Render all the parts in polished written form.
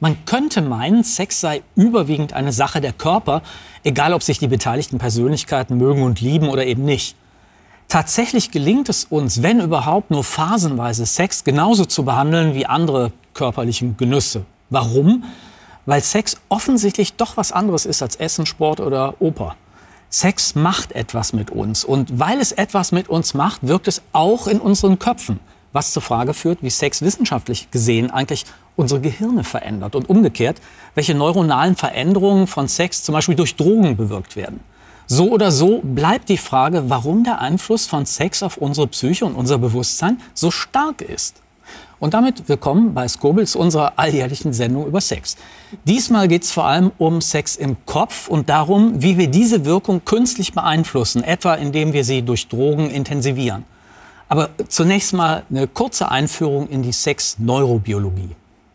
Man könnte meinen, Sex sei überwiegend eine Sache der Körper, egal ob sich die beteiligten Persönlichkeiten mögen und lieben oder eben nicht. Tatsächlich gelingt es uns, wenn überhaupt, nur phasenweise Sex genauso zu behandeln wie andere körperliche Genüsse. Warum? Weil Sex offensichtlich doch was anderes ist als Essen, Sport oder Oper. Sex macht etwas mit uns. Und weil es etwas mit uns macht, wirkt es auch in unseren Köpfen. Was zur Frage führt, wie Sex wissenschaftlich gesehen eigentlich unsere Gehirne verändert. Und umgekehrt, welche neuronalen Veränderungen von Sex zum Beispiel durch Drogen bewirkt werden. So oder so bleibt die Frage, warum der Einfluss von Sex auf unsere Psyche und unser Bewusstsein so stark ist. Und damit willkommen bei Skobels, unserer alljährlichen Sendung über Sex. Diesmal geht es vor allem um Sex im Kopf und darum, wie wir diese Wirkung künstlich beeinflussen, etwa indem wir sie durch Drogen intensivieren. Aber zunächst mal eine kurze Einführung in die Sexneurobiologie.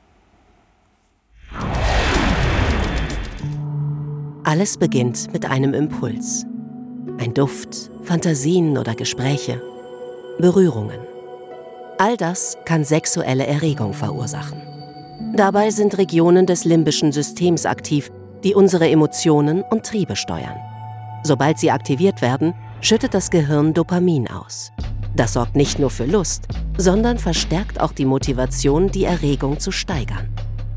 Alles beginnt mit einem Impuls. Ein Duft, Fantasien oder Gespräche, Berührungen. All das kann sexuelle Erregung verursachen. Dabei sind Regionen des limbischen Systems aktiv, die unsere Emotionen und Triebe steuern. Sobald sie aktiviert werden, schüttet das Gehirn Dopamin aus. Das sorgt nicht nur für Lust, sondern verstärkt auch die Motivation, die Erregung zu steigern.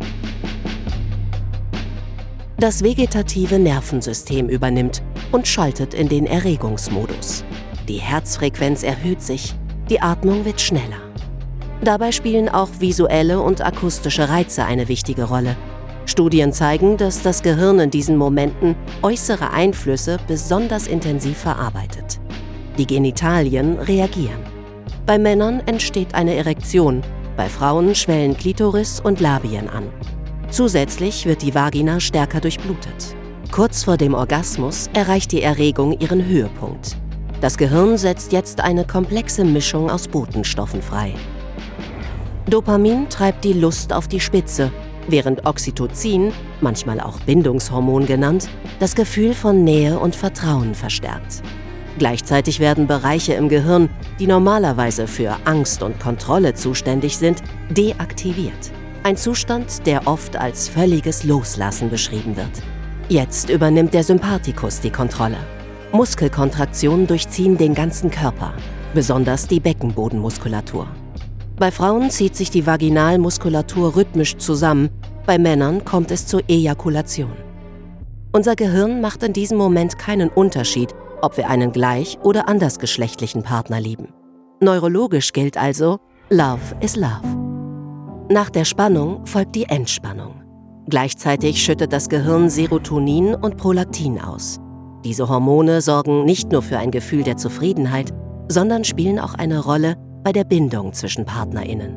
Das vegetative Nervensystem übernimmt und schaltet in den Erregungsmodus. Die Herzfrequenz erhöht sich, die Atmung wird schneller. Dabei spielen auch visuelle und akustische Reize eine wichtige Rolle. Studien zeigen, dass das Gehirn in diesen Momenten äußere Einflüsse besonders intensiv verarbeitet. Die Genitalien reagieren. Bei Männern entsteht eine Erektion, bei Frauen schwellen Klitoris und Labien an. Zusätzlich wird die Vagina stärker durchblutet. Kurz vor dem Orgasmus erreicht die Erregung ihren Höhepunkt. Das Gehirn setzt jetzt eine komplexe Mischung aus Botenstoffen frei. Dopamin treibt die Lust auf die Spitze, während Oxytocin, manchmal auch Bindungshormon genannt, das Gefühl von Nähe und Vertrauen verstärkt. Gleichzeitig werden Bereiche im Gehirn, die normalerweise für Angst und Kontrolle zuständig sind, deaktiviert. Ein Zustand, der oft als völliges Loslassen beschrieben wird. Jetzt übernimmt der Sympathikus die Kontrolle. Muskelkontraktionen durchziehen den ganzen Körper, besonders die Beckenbodenmuskulatur. Bei Frauen zieht sich die Vaginalmuskulatur rhythmisch zusammen, bei Männern kommt es zur Ejakulation. Unser Gehirn macht in diesem Moment keinen Unterschied, ob wir einen gleich- oder andersgeschlechtlichen Partner lieben. Neurologisch gilt also, Love is Love. Nach der Spannung folgt die Entspannung. Gleichzeitig schüttet das Gehirn Serotonin und Prolaktin aus. Diese Hormone sorgen nicht nur für ein Gefühl der Zufriedenheit, sondern spielen auch eine Rolle bei der Bindung zwischen PartnerInnen.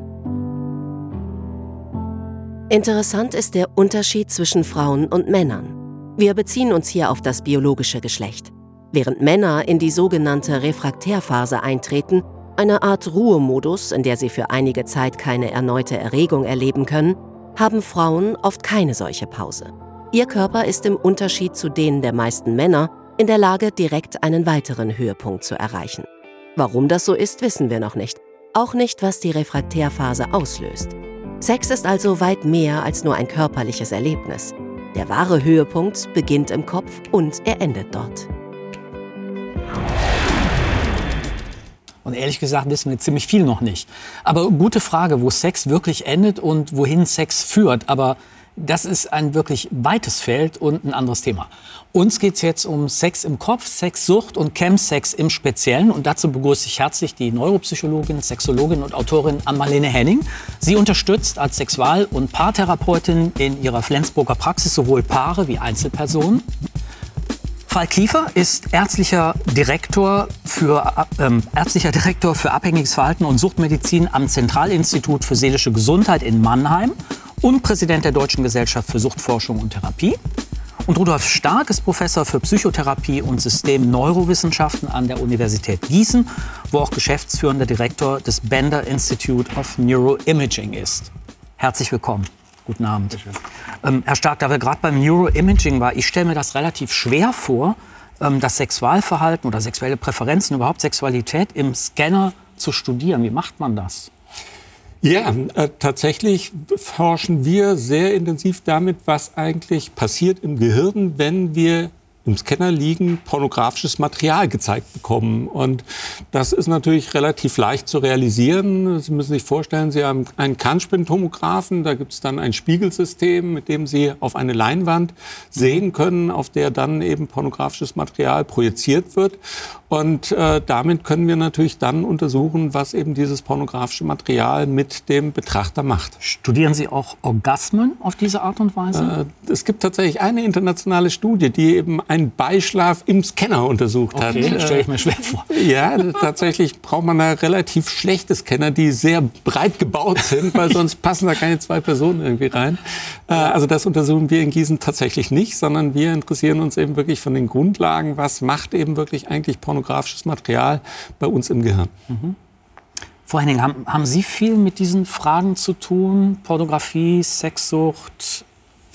Interessant ist der Unterschied zwischen Frauen und Männern. Wir beziehen uns hier auf das biologische Geschlecht. Während Männer in die sogenannte Refraktärphase eintreten, eine Art Ruhemodus, in der sie für einige Zeit keine erneute Erregung erleben können, haben Frauen oft keine solche Pause. Ihr Körper ist im Unterschied zu denen der meisten Männer in der Lage, direkt einen weiteren Höhepunkt zu erreichen. Warum das so ist, wissen wir noch nicht. Auch nicht, was die Refraktärphase auslöst. Sex ist also weit mehr als nur ein körperliches Erlebnis. Der wahre Höhepunkt beginnt im Kopf und er endet dort. Und ehrlich gesagt wissen wir ziemlich viel noch nicht. Aber gute Frage, wo Sex wirklich endet und wohin Sex führt. Aber das ist ein wirklich weites Feld und ein anderes Thema. Uns geht es jetzt um Sex im Kopf, Sexsucht und Chemsex im Speziellen. Und dazu begrüße ich herzlich die Neuropsychologin, Sexologin und Autorin Ann-Marlene Henning. Sie unterstützt als Sexual- und Paartherapeutin in ihrer Flensburger Praxis sowohl Paare wie Einzelpersonen. Falk Kiefer ist ärztlicher Direktor für abhängiges Verhalten und Suchtmedizin am Zentralinstitut für seelische Gesundheit in Mannheim und Präsident der Deutschen Gesellschaft für Suchtforschung und Therapie. Und Rudolf Stark ist Professor für Psychotherapie und Systemneurowissenschaften an der Universität Gießen, wo auch geschäftsführender Direktor des Bender Institute of Neuroimaging ist. Herzlich willkommen. Guten Abend. Herr Stark, da wir gerade beim Neuroimaging waren, ich stelle mir das relativ schwer vor, das Sexualverhalten oder sexuelle Präferenzen, überhaupt Sexualität im Scanner zu studieren. Wie macht man das? Ja, tatsächlich forschen wir sehr intensiv damit, was eigentlich passiert im Gehirn, wenn wir im Scanner liegen, pornografisches Material gezeigt bekommen. Und das ist natürlich relativ leicht zu realisieren. Sie müssen sich vorstellen, Sie haben einen Kernspintomographen, da gibt es dann ein Spiegelsystem, mit dem Sie auf eine Leinwand sehen können, auf der dann eben pornografisches Material projiziert wird. Und damit können wir natürlich dann untersuchen, was eben dieses pornografische Material mit dem Betrachter macht. Studieren Sie auch Orgasmen auf diese Art und Weise? Es gibt tatsächlich eine internationale Studie, die eben einen Beischlaf im Scanner untersucht hat. Okay, stelle ich mir schwer vor. Ja, tatsächlich braucht man da relativ schlechte Scanner, die sehr breit gebaut sind, weil sonst passen da keine zwei Personen irgendwie rein. Also das untersuchen wir in Gießen tatsächlich nicht, sondern wir interessieren uns eben wirklich von den Grundlagen, was macht eben wirklich eigentlich pornografisches Material bei uns im Gehirn. Frau Henning, haben Sie viel mit diesen Fragen zu tun? Pornografie, Sexsucht?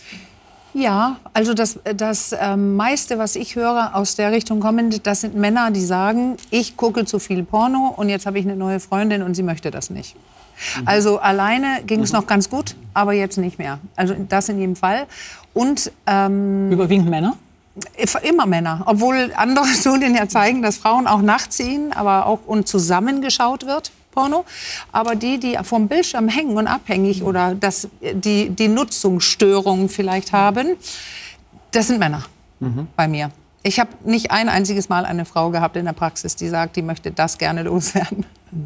Ja, also das meiste, was ich höre aus der Richtung kommend, das sind Männer, die sagen, ich gucke zu viel Porno und jetzt habe ich eine neue Freundin und sie möchte das nicht. Also alleine ging es noch ganz gut, aber jetzt nicht mehr. Also das in jedem Fall. Und Überwiegend Männer? Immer Männer, obwohl andere Studien ja zeigen, dass Frauen auch nachziehen, aber auch und zusammengeschaut wird. Porno, aber die vom Bildschirm hängen und abhängig oder die Nutzungsstörungen vielleicht haben, das sind Männer bei mir. Ich habe nicht ein einziges Mal eine Frau gehabt in der Praxis, die sagt, die möchte das gerne loswerden.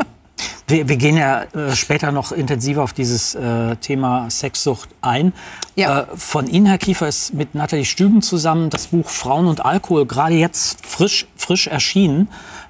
Wir gehen ja später noch intensiver auf dieses Thema Sexsucht ein. Ja. Von Ihnen, Herr Kiefer, ist mit Nathalie Stüben zusammen das Buch Frauen und Alkohol gerade jetzt frisch erschienen.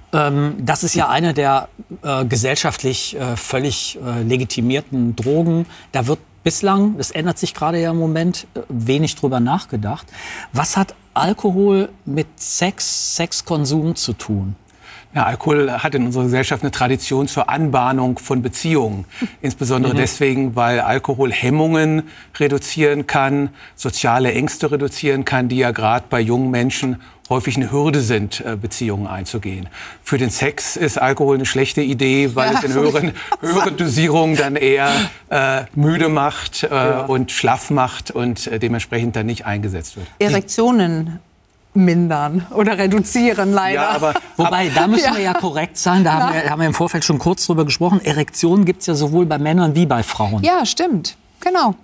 Das ist ja eine der gesellschaftlich völlig legitimierten Drogen. Da wird bislang, das ändert sich gerade ja im Moment, wenig drüber nachgedacht. Was hat Alkohol mit Sexkonsum zu tun? Ja, Alkohol hat in unserer Gesellschaft eine Tradition zur Anbahnung von Beziehungen. Insbesondere deswegen, weil Alkohol Hemmungen reduzieren kann, soziale Ängste reduzieren kann, die ja gerade bei jungen Menschen häufig eine Hürde sind, Beziehungen einzugehen. Für den Sex ist Alkohol eine schlechte Idee, weil es in höheren Dosierungen dann eher müde macht und schlaff macht und dementsprechend dann nicht eingesetzt wird. Erektionen mindern oder reduzieren, leider. Ja, aber Wobei, da müssen wir ja korrekt sein, da haben wir im Vorfeld schon kurz drüber gesprochen. Erektionen gibt es ja sowohl bei Männern wie bei Frauen. Ja, stimmt. Genau.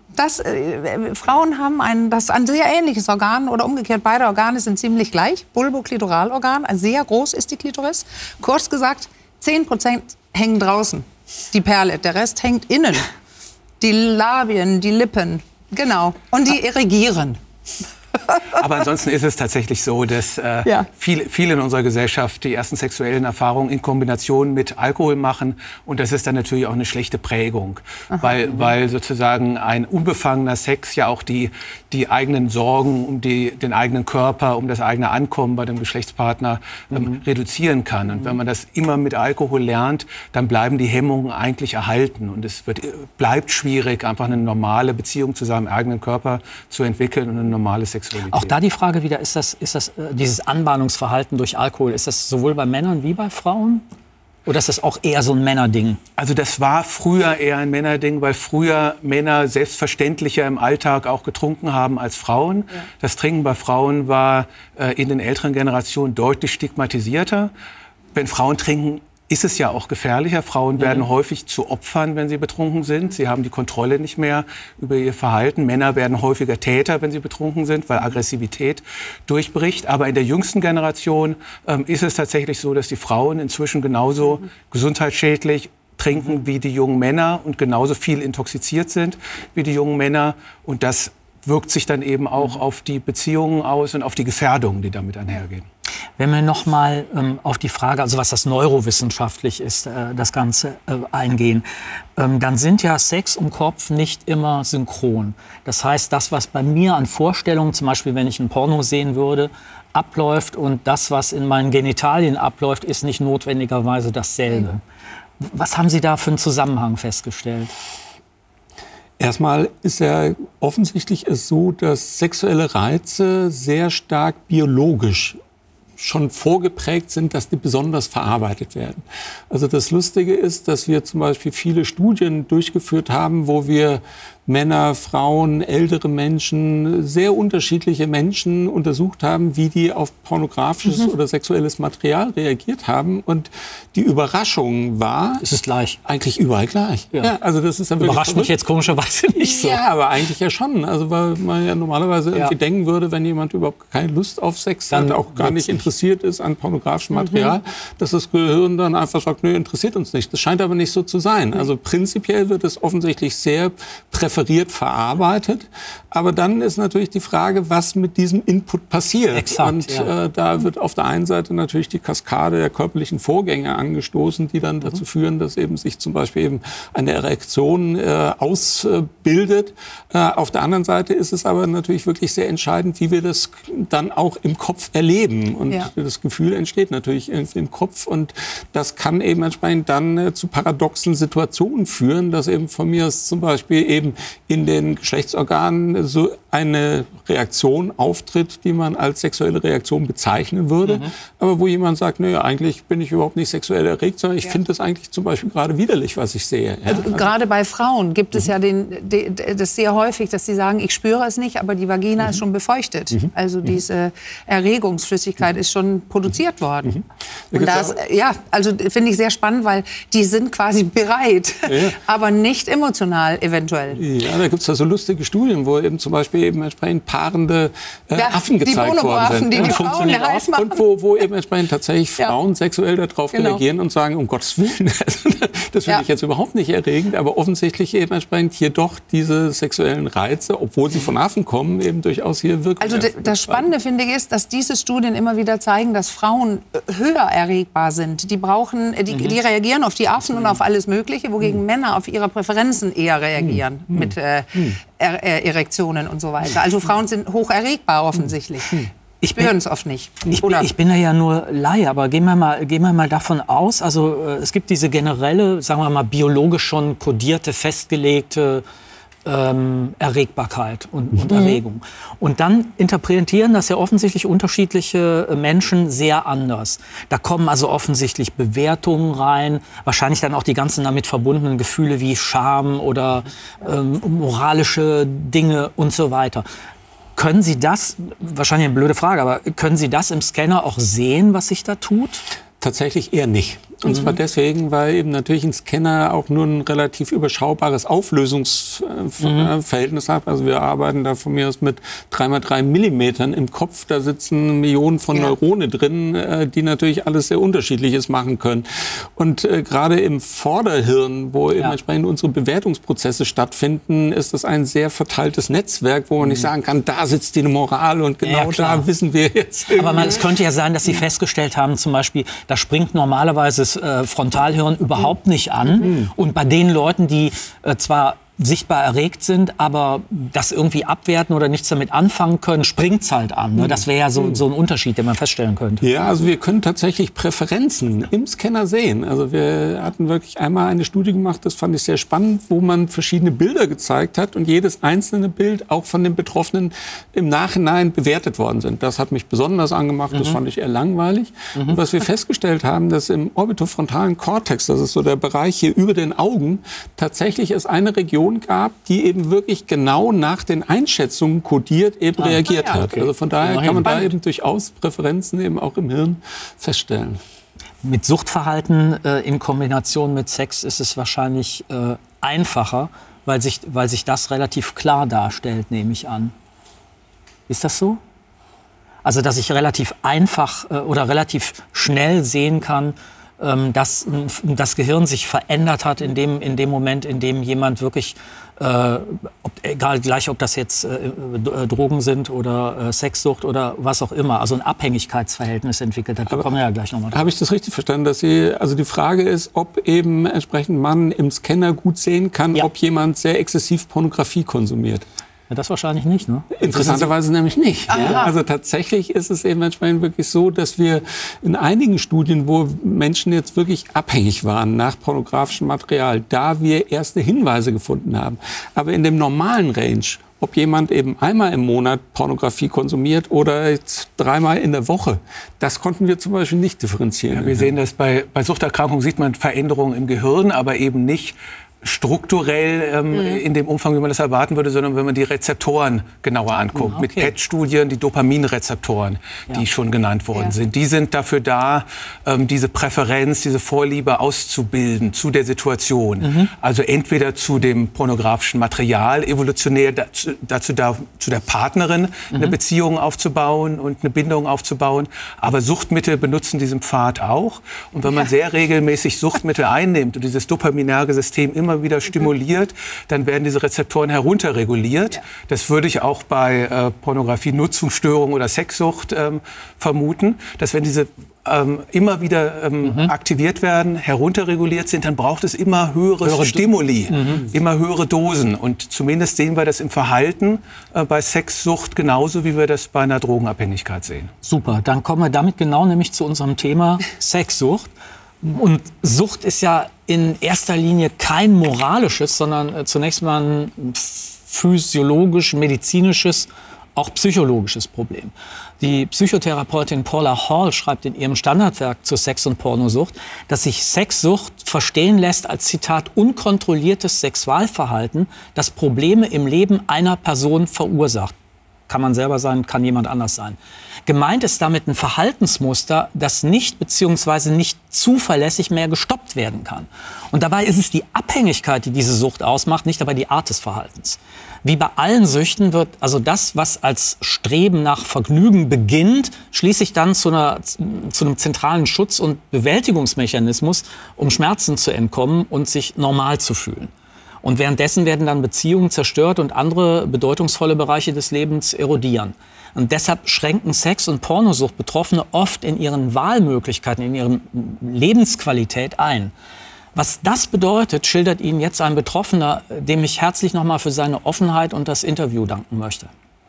Frauen haben ein sehr ähnliches Organ oder umgekehrt, beide Organe sind ziemlich gleich. Bulboklitoralorgan, sehr groß ist die Klitoris. Kurz gesagt, 10% hängen draußen, die Perle, der Rest hängt innen. Die Labien, die Lippen, genau. Und die erigieren. Aber ansonsten ist es tatsächlich so, dass viele in unserer Gesellschaft die ersten sexuellen Erfahrungen in Kombination mit Alkohol machen. Und das ist dann natürlich auch eine schlechte Prägung, weil sozusagen ein unbefangener Sex ja auch die eigenen Sorgen um den eigenen Körper, um das eigene Ankommen bei dem Geschlechtspartner reduzieren kann. Und wenn man das immer mit Alkohol lernt, dann bleiben die Hemmungen eigentlich erhalten. Und es bleibt schwierig, einfach eine normale Beziehung zu seinem eigenen Körper zu entwickeln und eine normale Sexualität. Auch da die Frage wieder, ist das dieses Anbahnungsverhalten durch Alkohol, ist das sowohl bei Männern wie bei Frauen? Oder ist das auch eher so ein Männerding? Also das war früher eher ein Männerding, weil früher Männer selbstverständlicher im Alltag auch getrunken haben als Frauen. Ja. Das Trinken bei Frauen war in den älteren Generationen deutlich stigmatisierter. Wenn Frauen trinken, ist es ja auch gefährlicher. Frauen werden häufig zu Opfern, wenn sie betrunken sind. Sie haben die Kontrolle nicht mehr über ihr Verhalten. Männer werden häufiger Täter, wenn sie betrunken sind, weil Aggressivität durchbricht. Aber in der jüngsten Generation ist es tatsächlich so, dass die Frauen inzwischen genauso gesundheitsschädlich trinken wie die jungen Männer und genauso viel intoxiziert sind wie die jungen Männer. Und das wirkt sich dann eben auch auf die Beziehungen aus und auf die Gefährdungen, die damit einhergehen. Wenn wir noch mal auf die Frage, also was das neurowissenschaftlich ist, das Ganze eingehen, dann sind ja Sex und Kopf nicht immer synchron. Das heißt, das, was bei mir an Vorstellungen, zum Beispiel wenn ich ein Porno sehen würde, abläuft und das, was in meinen Genitalien abläuft, ist nicht notwendigerweise dasselbe. Was haben Sie da für einen Zusammenhang festgestellt? Erstmal ist ja offensichtlich so, dass sexuelle Reize sehr stark biologisch schon vorgeprägt sind, dass die besonders verarbeitet werden. Also das Lustige ist, dass wir zum Beispiel viele Studien durchgeführt haben, wo wir Männer, Frauen, ältere Menschen, sehr unterschiedliche Menschen untersucht haben, wie die auf pornografisches oder sexuelles Material reagiert haben. Und die Überraschung war... Es ist gleich. Eigentlich überall gleich. Ja, also das ist dann wirklich Überrascht mich jetzt komischerweise nicht so. Ja, aber eigentlich ja schon. Also weil man ja normalerweise irgendwie denken würde, wenn jemand überhaupt keine Lust auf Sex hat, auch gar nicht interessiert ist an pornografischem Material, dass das Gehirn dann einfach sagt, nö, interessiert uns nicht. Das scheint aber nicht so zu sein. Also prinzipiell wird es offensichtlich sehr präferiert verarbeitet. Aber dann ist natürlich die Frage, was mit diesem Input passiert. Exakt, und da wird auf der einen Seite natürlich die Kaskade der körperlichen Vorgänge angestoßen, die dann dazu führen, dass eben sich zum Beispiel eben eine Erektion ausbildet. Auf der anderen Seite ist es aber natürlich wirklich sehr entscheidend, wie wir das dann auch im Kopf erleben. Und das Gefühl entsteht natürlich im Kopf. Und das kann eben entsprechend dann zu paradoxen Situationen führen, dass eben von mir aus zum Beispiel eben in den Geschlechtsorganen so eine Reaktion auftritt, die man als sexuelle Reaktion bezeichnen würde. Aber wo jemand sagt, naja, eigentlich bin ich überhaupt nicht sexuell erregt, sondern ich finde das eigentlich zum Beispiel gerade widerlich, was ich sehe. Ja? Also gerade bei Frauen gibt es ja das sehr häufig, dass sie sagen, ich spüre es nicht, aber die Vagina ist schon befeuchtet. Also diese Erregungsflüssigkeit ist schon produziert worden. Und das, also finde ich sehr spannend, weil die sind quasi bereit, aber nicht emotional eventuell. Ja, da gibt es ja so lustige Studien, wo eben zum Beispiel eben entsprechend paarende Affen gezeigt worden sind. Die Frauen heiß machen. Und wo eben entsprechend tatsächlich Frauen sexuell darauf reagieren und sagen, um Gottes Willen, das finde ich jetzt überhaupt nicht erregend, aber offensichtlich eben entsprechend hier doch diese sexuellen Reize, obwohl sie von Affen kommen, eben durchaus hier wirken. Also das Spannende, finde ich, ist, dass diese Studien immer wieder zeigen, dass Frauen höher erregbar sind. Die reagieren auf die Affen und auf alles Mögliche, wogegen Männer auf ihre Präferenzen eher reagieren mit Erektionen und so weiter. Also Frauen sind hoch erregbar offensichtlich. Ich spüren es oft nicht. Ich bin ja nur Laie, aber gehen wir mal davon aus, also es gibt diese generelle, sagen wir mal, biologisch schon kodierte, festgelegte Erregbarkeit und Erregung. Und dann interpretieren das ja offensichtlich unterschiedliche Menschen sehr anders. Da kommen also offensichtlich Bewertungen rein, wahrscheinlich dann auch die ganzen damit verbundenen Gefühle wie Scham oder moralische Dinge und so weiter. Können Sie das, wahrscheinlich eine blöde Frage, aber können Sie das im Scanner auch sehen, was sich da tut? Tatsächlich eher nicht. Und zwar deswegen, weil eben natürlich ein Scanner auch nur ein relativ überschaubares Auflösungsverhältnis hat. Also wir arbeiten da von mir aus mit 3x3 Millimetern im Kopf. Da sitzen Millionen von Neuronen drin, die natürlich alles sehr Unterschiedliches machen können. Und gerade im Vorderhirn, wo eben entsprechend unsere Bewertungsprozesse stattfinden, ist das ein sehr verteiltes Netzwerk, wo man nicht sagen kann, da sitzt die Moral und genau da wissen wir jetzt. Aber es könnte ja sein, dass Sie festgestellt haben, zum Beispiel, da springt normalerweise das Frontalhirn überhaupt nicht an. Und bei den Leuten, die zwar sichtbar erregt sind, aber das irgendwie abwerten oder nichts damit anfangen können, springt's halt an. Ne? Das wäre ja so ein Unterschied, den man feststellen könnte. Ja, also wir können tatsächlich Präferenzen im Scanner sehen. Also wir hatten wirklich einmal eine Studie gemacht, das fand ich sehr spannend, wo man verschiedene Bilder gezeigt hat und jedes einzelne Bild auch von den Betroffenen im Nachhinein bewertet worden sind. Das hat mich besonders angemacht, das fand ich eher langweilig. Und was wir festgestellt haben, dass im orbitofrontalen Kortex, das ist so der Bereich hier über den Augen, tatsächlich es eine Region gab, die eben wirklich genau nach den Einschätzungen kodiert eben reagiert hat. Also von daher kann man da eben durchaus Präferenzen eben auch im Hirn feststellen. Mit Suchtverhalten in Kombination mit Sex ist es wahrscheinlich einfacher, weil sich das relativ klar darstellt, nehme ich an. Ist das so? Also dass ich relativ einfach oder relativ schnell sehen kann, dass das Gehirn sich verändert hat in dem Moment, in dem jemand wirklich, gleich ob das jetzt Drogen sind oder Sexsucht oder was auch immer, also ein Abhängigkeitsverhältnis entwickelt hat. Da kommen wir ja gleich nochmal drauf. Habe ich das richtig verstanden, dass also die Frage ist, ob eben entsprechend man im Scanner gut sehen kann, ob jemand sehr exzessiv Pornografie konsumiert? Ja, das wahrscheinlich nicht, ne? Interessanterweise nämlich nicht. Ja? Also tatsächlich ist es eben entsprechend wirklich so, dass wir in einigen Studien, wo Menschen jetzt wirklich abhängig waren nach pornografischem Material, da wir erste Hinweise gefunden haben. Aber in dem normalen Range, ob jemand eben einmal im Monat Pornografie konsumiert oder jetzt 3-mal in der Woche. Das konnten wir zum Beispiel nicht differenzieren. Ja, wir sehen das bei Suchterkrankungen, sieht man Veränderungen im Gehirn, aber eben nicht strukturell in dem Umfang, wie man das erwarten würde, sondern wenn man die Rezeptoren genauer anguckt. Okay. Mit PET-Studien, die Dopaminrezeptoren, die schon genannt worden sind. Die sind dafür da, diese Präferenz, diese Vorliebe auszubilden zu der Situation. Also entweder zu dem pornografischen Material, evolutionär dazu zu der Partnerin eine Beziehung aufzubauen und eine Bindung aufzubauen. Aber Suchtmittel benutzen diesen Pfad auch. Und wenn man sehr regelmäßig Suchtmittel einnimmt und dieses dopaminerge System immer wieder stimuliert, dann werden diese Rezeptoren herunterreguliert. Ja. Das würde ich auch bei Pornografie, Nutzungsstörung oder Sexsucht vermuten, dass wenn diese immer wieder aktiviert werden, herunterreguliert sind, dann braucht es immer höhere Stimuli, immer höhere Dosen. Und zumindest sehen wir das im Verhalten bei Sexsucht genauso, wie wir das bei einer Drogenabhängigkeit sehen. Super, dann kommen wir damit genau nämlich zu unserem Thema Sexsucht. Und Sucht ist ja in erster Linie kein moralisches, sondern zunächst mal ein physiologisch, medizinisches, auch psychologisches Problem. Die Psychotherapeutin Paula Hall schreibt in ihrem Standardwerk zur Sex- und Pornosucht, dass sich Sexsucht verstehen lässt als, Zitat, unkontrolliertes Sexualverhalten, das Probleme im Leben einer Person verursacht. Kann man selber sein, kann jemand anders sein. Gemeint ist damit ein Verhaltensmuster, das nicht bzw. nicht zuverlässig mehr gestoppt werden kann. Und dabei ist es die Abhängigkeit, die diese Sucht ausmacht, nicht aber die Art des Verhaltens. Wie bei allen Süchten wird also das, was als Streben nach Vergnügen beginnt, schließlich dann zu einem zentralen Schutz- und Bewältigungsmechanismus, um Schmerzen zu entkommen und sich normal zu fühlen. Und währenddessen werden dann Beziehungen zerstört und andere bedeutungsvolle Bereiche des Lebens erodieren. Und deshalb schränken Sex- und Pornosucht-Betroffene oft in ihren Wahlmöglichkeiten, in ihrer Lebensqualität ein. Was das bedeutet, schildert Ihnen jetzt ein Betroffener, dem ich herzlich nochmal für seine Offenheit und das Interview danken möchte.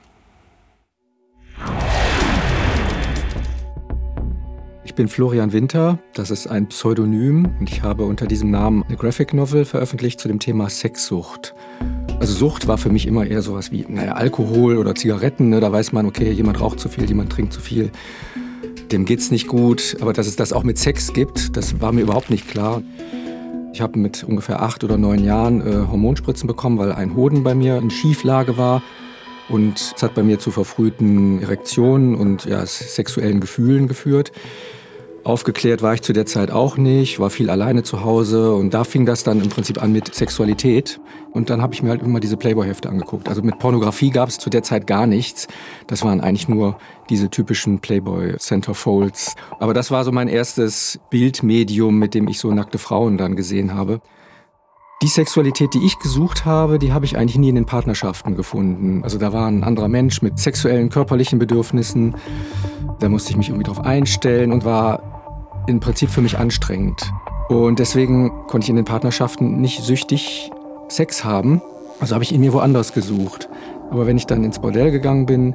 Ich bin Florian Winter, das ist ein Pseudonym und ich habe unter diesem Namen eine Graphic Novel veröffentlicht zu dem Thema Sexsucht. Also Sucht war für mich immer eher sowas wie Alkohol oder Zigaretten. Ne? Da weiß man, okay, jemand raucht zu viel, jemand trinkt zu viel, dem geht's nicht gut. Aber dass es das auch mit Sex gibt, das war mir überhaupt nicht klar. Ich habe mit ungefähr 8 oder 9 Jahren Hormonspritzen bekommen, weil ein Hoden bei mir in Schieflage war. Und es hat bei mir zu verfrühten Erektionen und sexuellen Gefühlen geführt. Aufgeklärt war ich zu der Zeit auch nicht, war viel alleine zu Hause und da fing das dann im Prinzip an mit Sexualität. Und dann habe ich mir halt immer diese Playboy-Hefte angeguckt. Also mit Pornografie gab es zu der Zeit gar nichts. Das waren eigentlich nur diese typischen Playboy-Centerfolds. Aber das war so mein erstes Bildmedium, mit dem ich so nackte Frauen dann gesehen habe. Die Sexualität, die ich gesucht habe, die habe ich eigentlich nie in den Partnerschaften gefunden. Also da war ein anderer Mensch mit sexuellen, körperlichen Bedürfnissen. Da musste ich mich irgendwie drauf einstellen und war im Prinzip für mich anstrengend. Und deswegen konnte ich in den Partnerschaften nicht süchtig Sex haben. Also habe ich ihn mir woanders gesucht. Aber wenn ich dann ins Bordell gegangen bin,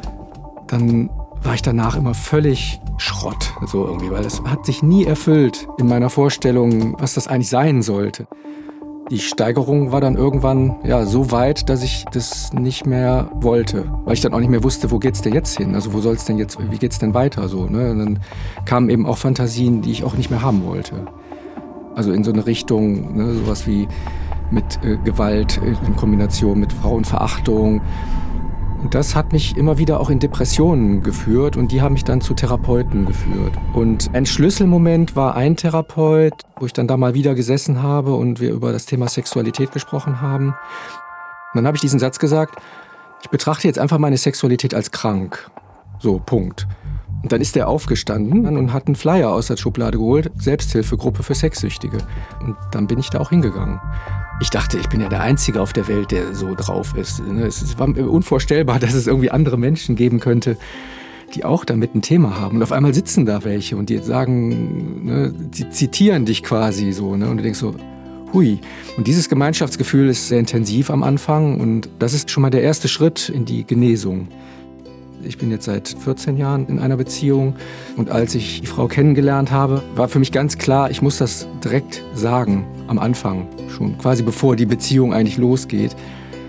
dann war ich danach immer völlig Schrott. Also irgendwie, weil es hat sich nie erfüllt in meiner Vorstellung, was das eigentlich sein sollte. Die Steigerung war dann irgendwann so weit, dass ich das nicht mehr wollte, weil ich dann auch nicht mehr wusste, wo geht's denn jetzt hin? Also wo soll's denn jetzt, wie geht's denn weiter so? Ne? Und dann kamen eben auch Fantasien, die ich auch nicht mehr haben wollte. Also in so eine Richtung, ne, sowas wie mit Gewalt in Kombination mit Frauenverachtung. Und das hat mich immer wieder auch in Depressionen geführt und die haben mich dann zu Therapeuten geführt. Und ein Schlüsselmoment war ein Therapeut, wo ich dann da mal wieder gesessen habe und wir über das Thema Sexualität gesprochen haben. Und dann habe ich diesen Satz gesagt, ich betrachte jetzt einfach meine Sexualität als krank. So, Punkt. Und dann ist der aufgestanden und hat einen Flyer aus der Schublade geholt, Selbsthilfegruppe für Sexsüchtige. Und dann bin ich da auch hingegangen. Ich dachte, ich bin ja der Einzige auf der Welt, der so drauf ist. Es war unvorstellbar, dass es irgendwie andere Menschen geben könnte, die auch damit ein Thema haben. Und auf einmal sitzen da welche und die sagen, ne, die zitieren dich quasi so. Ne? Und du denkst so, hui. Und dieses Gemeinschaftsgefühl ist sehr intensiv am Anfang und das ist schon mal der erste Schritt in die Genesung. Ich bin jetzt seit 14 Jahren in einer Beziehung und als ich die Frau kennengelernt habe, war für mich ganz klar, ich muss das direkt sagen, am Anfang schon, quasi bevor die Beziehung eigentlich losgeht.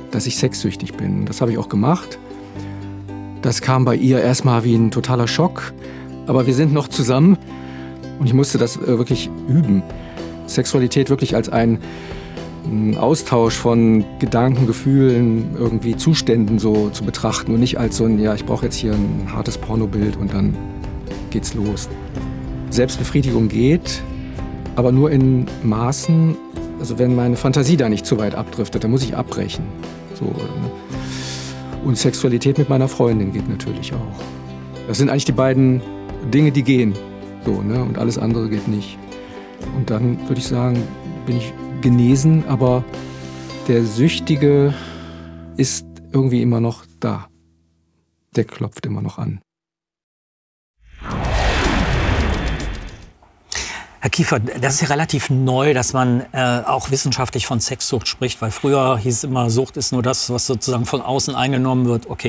dass ich sexsüchtig bin. Das habe ich auch gemacht. Das kam bei ihr erstmal wie ein totaler Schock. Aber wir sind noch zusammen und ich musste das wirklich üben. Sexualität wirklich als ein Austausch von Gedanken, Gefühlen, irgendwie Zuständen so zu betrachten und nicht als so ein, ja, ich brauche jetzt hier ein hartes Pornobild und dann geht's los. Selbstbefriedigung geht, aber nur in Maßen, also wenn meine Fantasie da nicht zu weit abdriftet, dann muss ich abbrechen. So, ne? Und Sexualität mit meiner Freundin geht natürlich auch. Das sind eigentlich die beiden Dinge, die gehen. So, ne? Und alles andere geht nicht. Und dann würde ich sagen, bin ich genesen, aber der Süchtige ist irgendwie immer noch da. Der klopft immer noch an. Herr Kiefer, das ist ja relativ neu, dass man auch wissenschaftlich von Sexsucht spricht, weil früher hieß es immer, Sucht ist nur das, was sozusagen von außen eingenommen wird. Okay,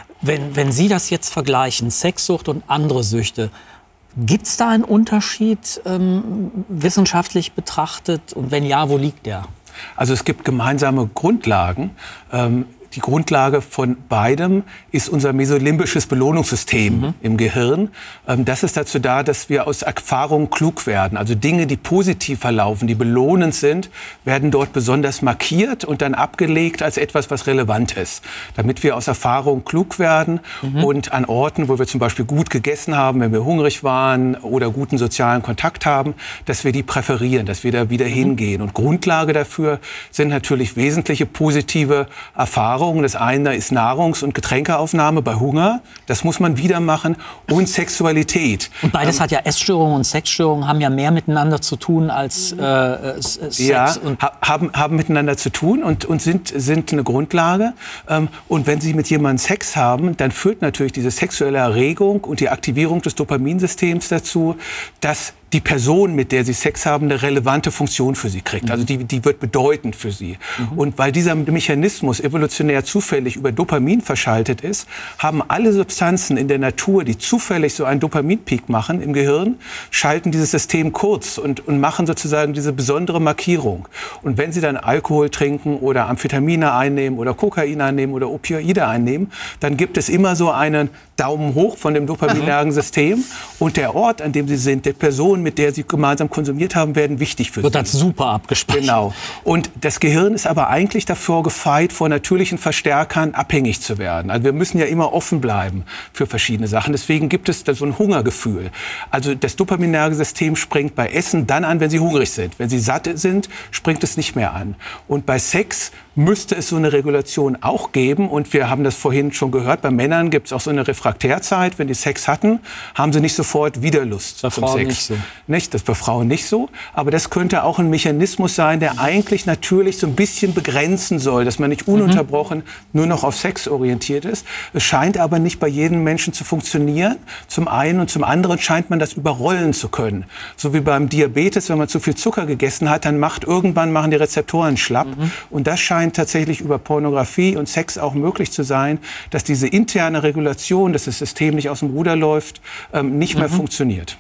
wenn Sie das jetzt vergleichen, Sexsucht und andere Süchte, gibt es da einen Unterschied wissenschaftlich betrachtet? Und wenn ja, wo liegt der? Also es gibt gemeinsame Grundlagen. Die Grundlage von beidem ist unser mesolimbisches Belohnungssystem im Gehirn. Das ist dazu da, dass wir aus Erfahrungen klug werden. Also Dinge, die positiv verlaufen, die belohnend sind, werden dort besonders markiert und dann abgelegt als etwas, was relevant ist. Damit wir aus Erfahrung klug werden und an Orten, wo wir zum Beispiel gut gegessen haben, wenn wir hungrig waren oder guten sozialen Kontakt haben, dass wir die präferieren, dass wir da wieder hingehen. Und Grundlage dafür sind natürlich wesentliche positive Erfahrungen. Das eine ist Nahrungs- und Getränkeaufnahme bei Hunger. Das muss man wieder machen. Und Sexualität. Und beides hat ja Essstörungen und Sexstörungen, haben ja mehr miteinander zu tun als Sex. Ja, haben miteinander zu tun und sind eine Grundlage. Und wenn Sie mit jemandem Sex haben, dann führt natürlich diese sexuelle Erregung und die Aktivierung des Dopaminsystems dazu, dass die Person, mit der Sie Sex haben, eine relevante Funktion für Sie kriegt. Also die wird bedeutend für Sie. Und weil dieser Mechanismus evolutionär zufällig über Dopamin verschaltet ist, haben alle Substanzen in der Natur, die zufällig so einen Dopaminpeak machen im Gehirn, schalten dieses System kurz und machen sozusagen diese besondere Markierung. Und wenn Sie dann Alkohol trinken oder Amphetamine einnehmen oder Kokain einnehmen oder Opioide einnehmen, dann gibt es immer so einen Daumen hoch von dem dopaminergen System. Und der Ort, an dem Sie sind, der Person, mit der Sie gemeinsam konsumiert haben, werden wichtig für Sie. Wird das super abgespeichert. Genau. Und das Gehirn ist aber eigentlich davor gefeit, vor natürlichen Verstärkern abhängig zu werden. Also wir müssen ja immer offen bleiben für verschiedene Sachen. Deswegen gibt es da so ein Hungergefühl. Also das dopaminerge System springt bei Essen dann an, wenn Sie hungrig sind. Wenn Sie satt sind, springt es nicht mehr an. Und bei Sex müsste es so eine Regulation auch geben. Und wir haben das vorhin schon gehört, bei Männern gibt es auch so eine Refraktärzeit. Wenn die Sex hatten, haben sie nicht sofort wieder Lust zum Sex. Nicht so. Nicht, das ist bei Frauen nicht so. Aber das könnte auch ein Mechanismus sein, der eigentlich natürlich so ein bisschen begrenzen soll, dass man nicht ununterbrochen nur noch auf Sex orientiert ist. Es scheint aber nicht bei jedem Menschen zu funktionieren. Zum einen und zum anderen scheint man das überrollen zu können. So wie beim Diabetes, wenn man zu viel Zucker gegessen hat, dann machen die Rezeptoren schlapp. Und das scheint tatsächlich über Pornografie und Sex auch möglich zu sein, dass diese interne Regulation, dass das System nicht aus dem Ruder läuft, nicht mehr funktioniert.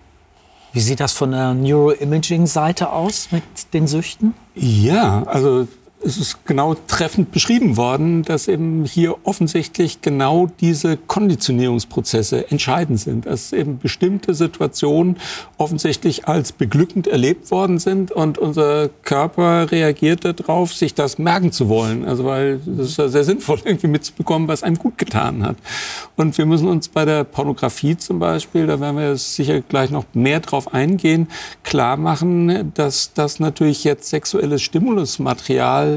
Wie sieht das von der Neuroimaging-Seite aus mit den Süchten? Ja, also es ist genau treffend beschrieben worden, dass eben hier offensichtlich genau diese Konditionierungsprozesse entscheidend sind. Dass eben bestimmte Situationen offensichtlich als beglückend erlebt worden sind und unser Körper reagiert darauf, sich das merken zu wollen. Also weil das ist ja sehr sinnvoll, irgendwie mitzubekommen, was einem gut getan hat. Und wir müssen uns bei der Pornografie zum Beispiel, da werden wir sicher gleich noch mehr drauf eingehen, klar machen, dass das natürlich jetzt sexuelles Stimulusmaterial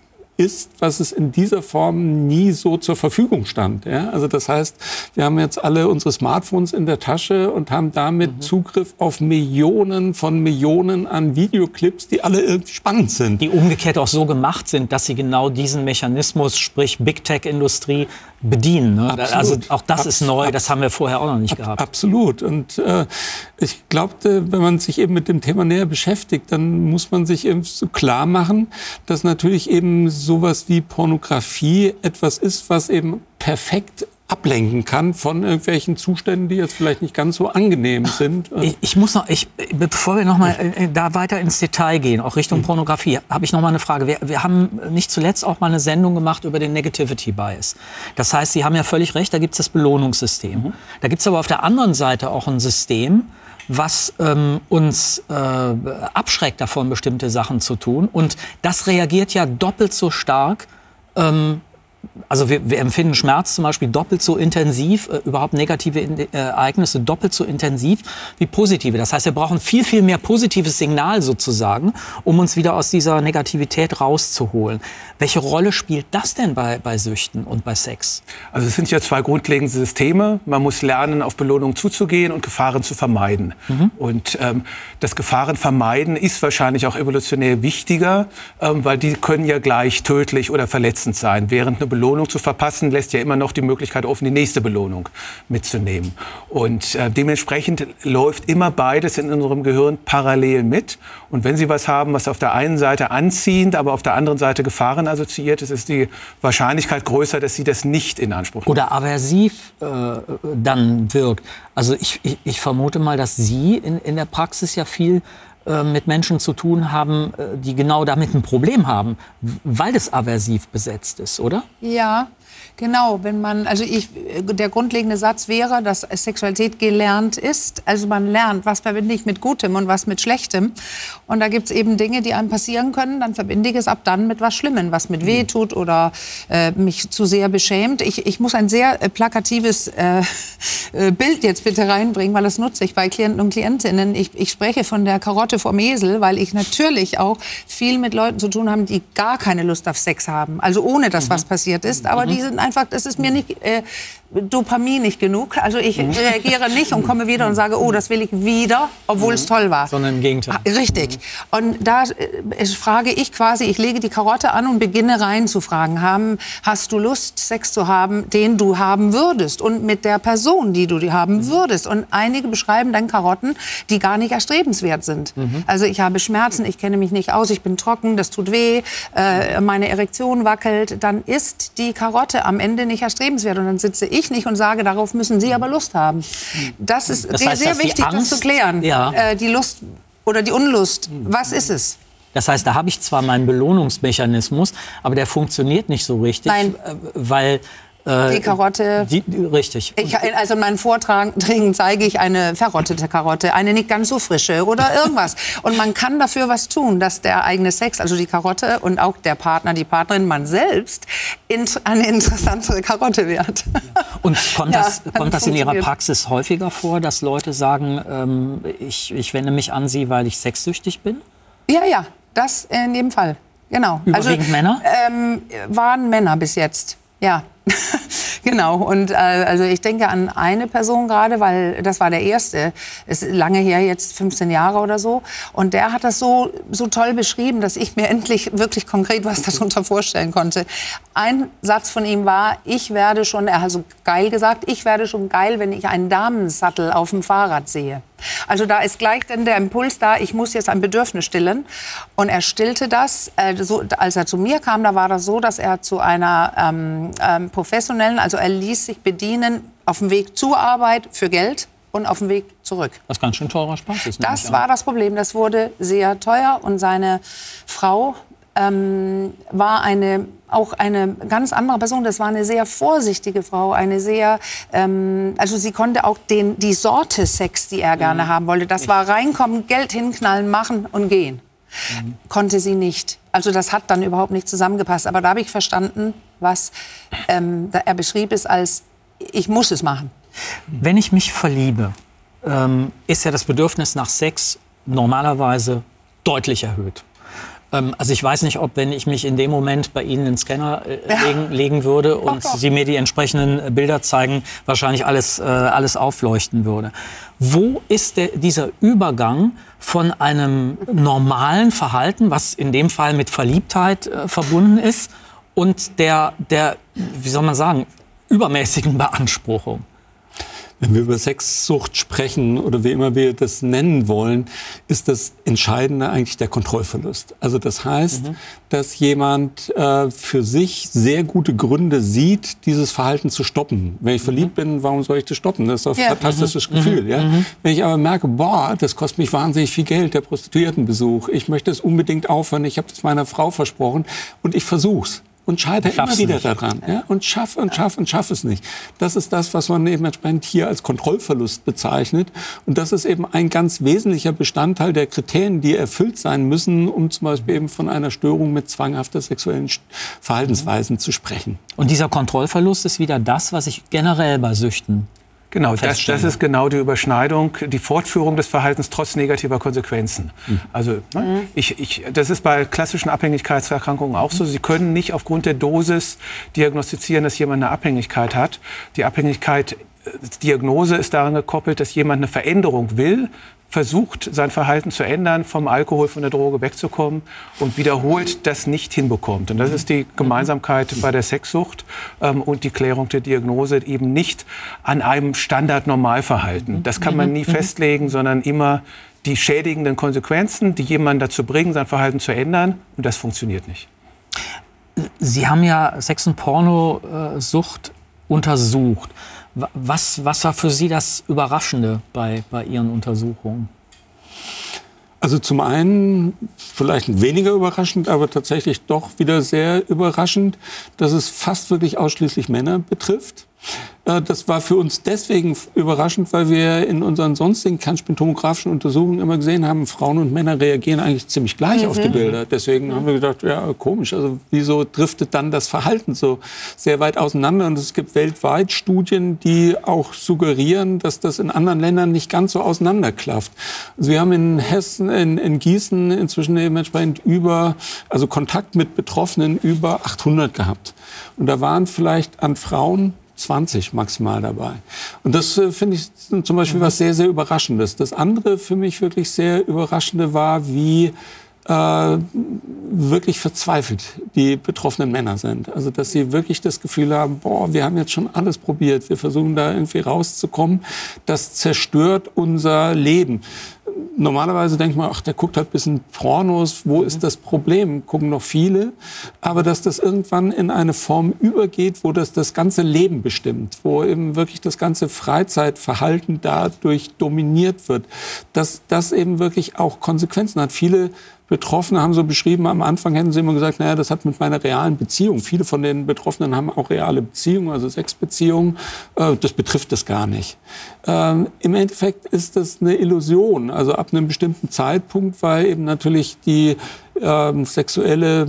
ist, was es in dieser Form nie so zur Verfügung stand. Ja? Also das heißt, wir haben jetzt alle unsere Smartphones in der Tasche und haben damit Zugriff auf Millionen von Millionen an Videoclips, die alle irgendwie spannend sind. Die umgekehrt auch so gemacht sind, dass sie genau diesen Mechanismus, sprich Big Tech-Industrie, bedienen. Ne? Also auch das ist neu, das haben wir vorher auch noch nicht gehabt. Absolut. Und ich glaube, wenn man sich eben mit dem Thema näher beschäftigt, dann muss man sich eben so klar machen, dass natürlich eben sowas wie Pornografie etwas ist, was eben perfekt ablenken kann von irgendwelchen Zuständen, die jetzt vielleicht nicht ganz so angenehm sind. Bevor wir noch mal da weiter ins Detail gehen, auch Richtung Pornografie, habe ich noch mal eine Frage. Wir haben nicht zuletzt auch mal eine Sendung gemacht über den Negativity Bias. Das heißt, Sie haben ja völlig recht, da gibt es das Belohnungssystem. Da gibt es aber auf der anderen Seite auch ein System, was uns abschreckt davon, bestimmte Sachen zu tun. Und das reagiert ja doppelt so stark. Also wir empfinden Schmerz zum Beispiel doppelt so intensiv, überhaupt negative Ereignisse doppelt so intensiv wie positive. Das heißt, wir brauchen viel, viel mehr positives Signal sozusagen, um uns wieder aus dieser Negativität rauszuholen. Welche Rolle spielt das denn bei Süchten und bei Sex? Also es sind ja zwei grundlegende Systeme. Man muss lernen, auf Belohnung zuzugehen und Gefahren zu vermeiden. Und das Gefahrenvermeiden ist wahrscheinlich auch evolutionär wichtiger, weil die können ja gleich tödlich oder verletzend sein. Während eine Belohnung zu verpassen, lässt ja immer noch die Möglichkeit offen, die nächste Belohnung mitzunehmen. Und dementsprechend läuft immer beides in unserem Gehirn parallel mit. Und wenn Sie was haben, was auf der einen Seite anziehend, aber auf der anderen Seite Gefahren assoziiert ist, ist die Wahrscheinlichkeit größer, dass Sie das nicht in Anspruch nehmen. Oder aversiv dann wirkt. Also ich vermute mal, dass Sie in der Praxis ja viel mit Menschen zu tun haben, die genau damit ein Problem haben, weil das aversiv besetzt ist, oder? Ja, genau. Der grundlegende Satz wäre, dass Sexualität gelernt ist. Also man lernt, was verbinde ich mit Gutem und was mit Schlechtem. Und da gibt es eben Dinge, die einem passieren können. Dann verbinde ich es ab dann mit was Schlimmem, was mit weh tut oder mich zu sehr beschämt. Ich muss ein sehr plakatives Bild jetzt bitte reinbringen, weil das nutze ich bei Klienten und Klientinnen. Ich spreche von der Karotte vom Esel, weil ich natürlich auch viel mit Leuten zu tun habe, die gar keine Lust auf Sex haben. Also ohne, dass was passiert ist. Aber die sind einfach, das ist mir nicht Dopamin nicht genug. Also ich reagiere nicht und komme wieder und sage, oh, das will ich wieder, obwohl es toll war. Sondern im Gegenteil. Richtig. Und da frage ich quasi, ich lege die Karotte an und beginne rein zu fragen, hast du Lust, Sex zu haben, den du haben würdest und mit der Person, die du haben würdest. Und einige beschreiben dann Karotten, die gar nicht erstrebenswert sind. Also ich habe Schmerzen, ich kenne mich nicht aus, ich bin trocken, das tut weh, meine Erektion wackelt. Dann ist die Karotte am Ende nicht erstrebenswert. Und dann sitze ich nicht und sage, darauf müssen Sie aber Lust haben. Das ist sehr wichtig, das zu klären. Ja. Die Lust oder die Unlust, was ist es? Das heißt, da habe ich zwar meinen Belohnungsmechanismus, aber der funktioniert nicht so richtig, Nein. Weil die Karotte. Richtig. Also in meinen Vorträgen zeige ich eine verrottete Karotte, eine nicht ganz so frische oder irgendwas. Und man kann dafür was tun, dass der eigene Sex, also die Karotte und auch der Partner, die Partnerin, man selbst, eine interessantere Karotte wird. Und kommt das in Ihrer Praxis häufiger vor, dass Leute sagen, ich wende mich an Sie, weil ich sexsüchtig bin? Ja, das in jedem Fall. Genau. Überwiegend Männer? Waren Männer bis jetzt, ja. Genau, und also ich denke an eine Person gerade, weil das war der erste, ist lange her, jetzt 15 Jahre oder so. Und der hat das so toll beschrieben, dass ich mir endlich wirklich konkret was darunter vorstellen konnte. Ein Satz von ihm war, er hat so geil gesagt, ich werde schon geil, wenn ich einen Damensattel auf dem Fahrrad sehe. Also da ist gleich dann der Impuls da, ich muss jetzt ein Bedürfnis stillen. Und er stillte das, als er zu mir kam, da war das so, dass er zu einer professionellen, also er ließ sich bedienen auf dem Weg zur Arbeit für Geld und auf dem Weg zurück. Was ganz schön teurer Spaß ist. Das war das Problem, das wurde sehr teuer und seine Frau war auch eine ganz andere Person. Das war eine sehr vorsichtige Frau, eine sehr, also sie konnte auch die Sorte Sex, die er gerne haben wollte, das war reinkommen, Geld hinknallen, machen und gehen. Konnte sie nicht. Also das hat dann überhaupt nicht zusammengepasst. Aber da habe ich verstanden, was er beschrieb es als, ich muss es machen. Wenn ich mich verliebe, ist ja das Bedürfnis nach Sex normalerweise deutlich erhöht. Also ich weiß nicht, ob, wenn ich mich in dem Moment bei Ihnen in den Scanner legen würde und Sie mir die entsprechenden Bilder zeigen, wahrscheinlich alles aufleuchten würde. Wo ist dieser Übergang von einem normalen Verhalten, was in dem Fall mit Verliebtheit verbunden ist, und der, wie soll man sagen, übermäßigen Beanspruchung? Wenn wir über Sexsucht sprechen oder wie immer wir das nennen wollen, ist das Entscheidende eigentlich der Kontrollverlust. Also das heißt, dass jemand für sich sehr gute Gründe sieht, dieses Verhalten zu stoppen. Wenn ich verliebt bin, warum soll ich das stoppen? Das ist doch ein fantastisches Gefühl. Ja? Wenn ich aber merke, boah, das kostet mich wahnsinnig viel Geld, der Prostituiertenbesuch, ich möchte es unbedingt aufhören, ich habe das meiner Frau versprochen und ich versuch's. Und scheitere immer wieder daran. Ja? Und schaff es nicht. Das ist das, was man eben entsprechend hier als Kontrollverlust bezeichnet. Und das ist eben ein ganz wesentlicher Bestandteil der Kriterien, die erfüllt sein müssen, um zum Beispiel eben von einer Störung mit zwanghafter sexuellen Verhaltensweisen zu sprechen. Und dieser Kontrollverlust ist wieder das, was ich generell bei Süchten Genau, das ist genau die Überschneidung, die Fortführung des Verhaltens trotz negativer Konsequenzen. Also das ist bei klassischen Abhängigkeitserkrankungen auch so. Sie können nicht aufgrund der Dosis diagnostizieren, dass jemand eine Abhängigkeit hat. Die Diagnose ist daran gekoppelt, dass jemand eine Veränderung will, versucht, sein Verhalten zu ändern, vom Alkohol, von der Droge wegzukommen und wiederholt das nicht hinbekommt. Und das ist die Gemeinsamkeit bei der Sexsucht und die Klärung der Diagnose eben nicht an einem Standard-Normalverhalten. Das kann man nie festlegen, sondern immer die schädigenden Konsequenzen, die jemanden dazu bringen, sein Verhalten zu ändern. Und das funktioniert nicht. Sie haben ja Sex- und Pornosucht untersucht. Was war für Sie das Überraschende bei Ihren Untersuchungen? Also zum einen vielleicht weniger überraschend, aber tatsächlich doch wieder sehr überraschend, dass es fast wirklich ausschließlich Männer betrifft. Das war für uns deswegen überraschend, weil wir in unseren sonstigen kernspintomografischen Untersuchungen immer gesehen haben, Frauen und Männer reagieren eigentlich ziemlich gleich auf die Bilder. Deswegen haben wir gedacht, ja, komisch, also wieso driftet dann das Verhalten so sehr weit auseinander? Und es gibt weltweit Studien, die auch suggerieren, dass das in anderen Ländern nicht ganz so auseinanderklafft. Also wir haben in Hessen, in Gießen inzwischen eben entsprechend Kontakt mit Betroffenen über 800 gehabt. Und da waren vielleicht an Frauen 20 maximal dabei. Und das finde ich zum Beispiel was sehr, sehr Überraschendes. Das andere für mich wirklich sehr Überraschende war, wie wirklich verzweifelt die betroffenen Männer sind. Also dass sie wirklich das Gefühl haben, boah, wir haben jetzt schon alles probiert, wir versuchen da irgendwie rauszukommen. Das zerstört unser Leben. Normalerweise denkt man, ach, der guckt halt ein bisschen Pornos, wo ist das Problem? Gucken noch viele. Aber dass das irgendwann in eine Form übergeht, wo das ganze Leben bestimmt, wo eben wirklich das ganze Freizeitverhalten dadurch dominiert wird, dass das eben wirklich auch Konsequenzen hat. Viele Betroffene haben so beschrieben, am Anfang hätten sie immer gesagt, naja, das hat mit meiner realen Beziehung. Viele von den Betroffenen haben auch reale Beziehungen, also Sexbeziehungen. Das betrifft das gar nicht. Im Endeffekt ist das eine Illusion. Also ab einem bestimmten Zeitpunkt, weil eben natürlich die sexuelle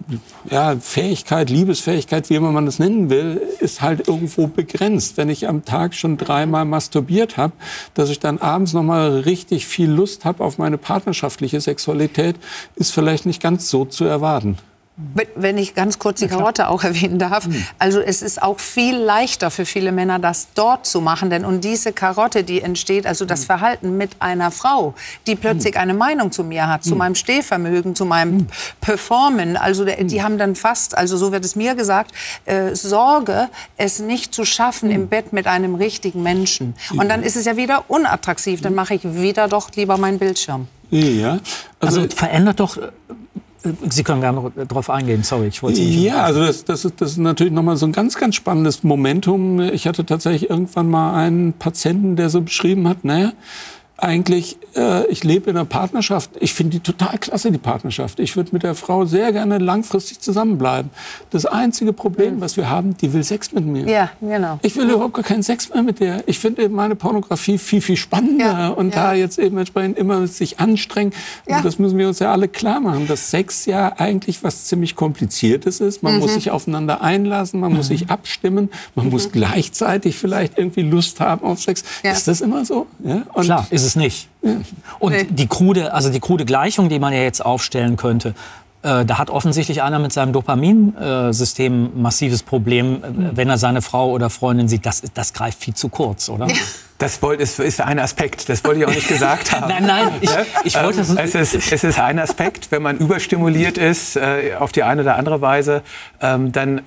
Fähigkeit, Liebesfähigkeit, wie immer man das nennen will, ist halt irgendwo begrenzt. Wenn ich am Tag schon 3-mal masturbiert habe, dass ich dann abends noch mal richtig viel Lust habe auf meine partnerschaftliche Sexualität, ist vielleicht nicht ganz so zu erwarten. Wenn ich ganz kurz die Karotte auch erwähnen darf. Also es ist auch viel leichter für viele Männer, das dort zu machen. Denn und diese Karotte, die entsteht, also das Verhalten mit einer Frau, die plötzlich eine Meinung zu mir hat, zu meinem Stehvermögen, zu meinem Performen. Also die haben dann fast, also so wird es mir gesagt, Sorge, es nicht zu schaffen im Bett mit einem richtigen Menschen. Und dann ist es ja wieder unattraktiv. Dann mache ich wieder doch lieber meinen Bildschirm. Ja, also verändert doch... Sie können gerne noch darauf eingehen, sorry, ich wollte Sie nicht. Ja, also das ist natürlich nochmal so ein ganz, ganz spannendes Momentum. Ich hatte tatsächlich irgendwann mal einen Patienten, der so beschrieben hat, naja, eigentlich, ich lebe in einer Partnerschaft. Ich finde die total klasse, die Partnerschaft. Ich würde mit der Frau sehr gerne langfristig zusammenbleiben. Das einzige Problem, was wir haben, die will Sex mit mir. Ja, genau. Ich will überhaupt gar keinen Sex mehr mit der. Ich finde eben meine Pornografie viel, viel spannender. Und da jetzt eben entsprechend immer sich anstrengen. Also das müssen wir uns ja alle klar machen, dass Sex ja eigentlich was ziemlich Kompliziertes ist. Man muss sich aufeinander einlassen, man muss sich abstimmen, man muss gleichzeitig vielleicht irgendwie Lust haben auf Sex. Ja. Ist das immer so? Ja? Und klar, ist es nicht. Ja. Und die krude Gleichung, die man ja jetzt aufstellen könnte, Da hat offensichtlich einer mit seinem Dopaminsystem ein massives Problem, wenn er seine Frau oder Freundin sieht. Das greift viel zu kurz, oder? Das ist ein Aspekt, das wollte ich auch nicht gesagt haben. Nein, ich wollte es ist ein Aspekt, wenn man überstimuliert ist, auf die eine oder andere Weise, dann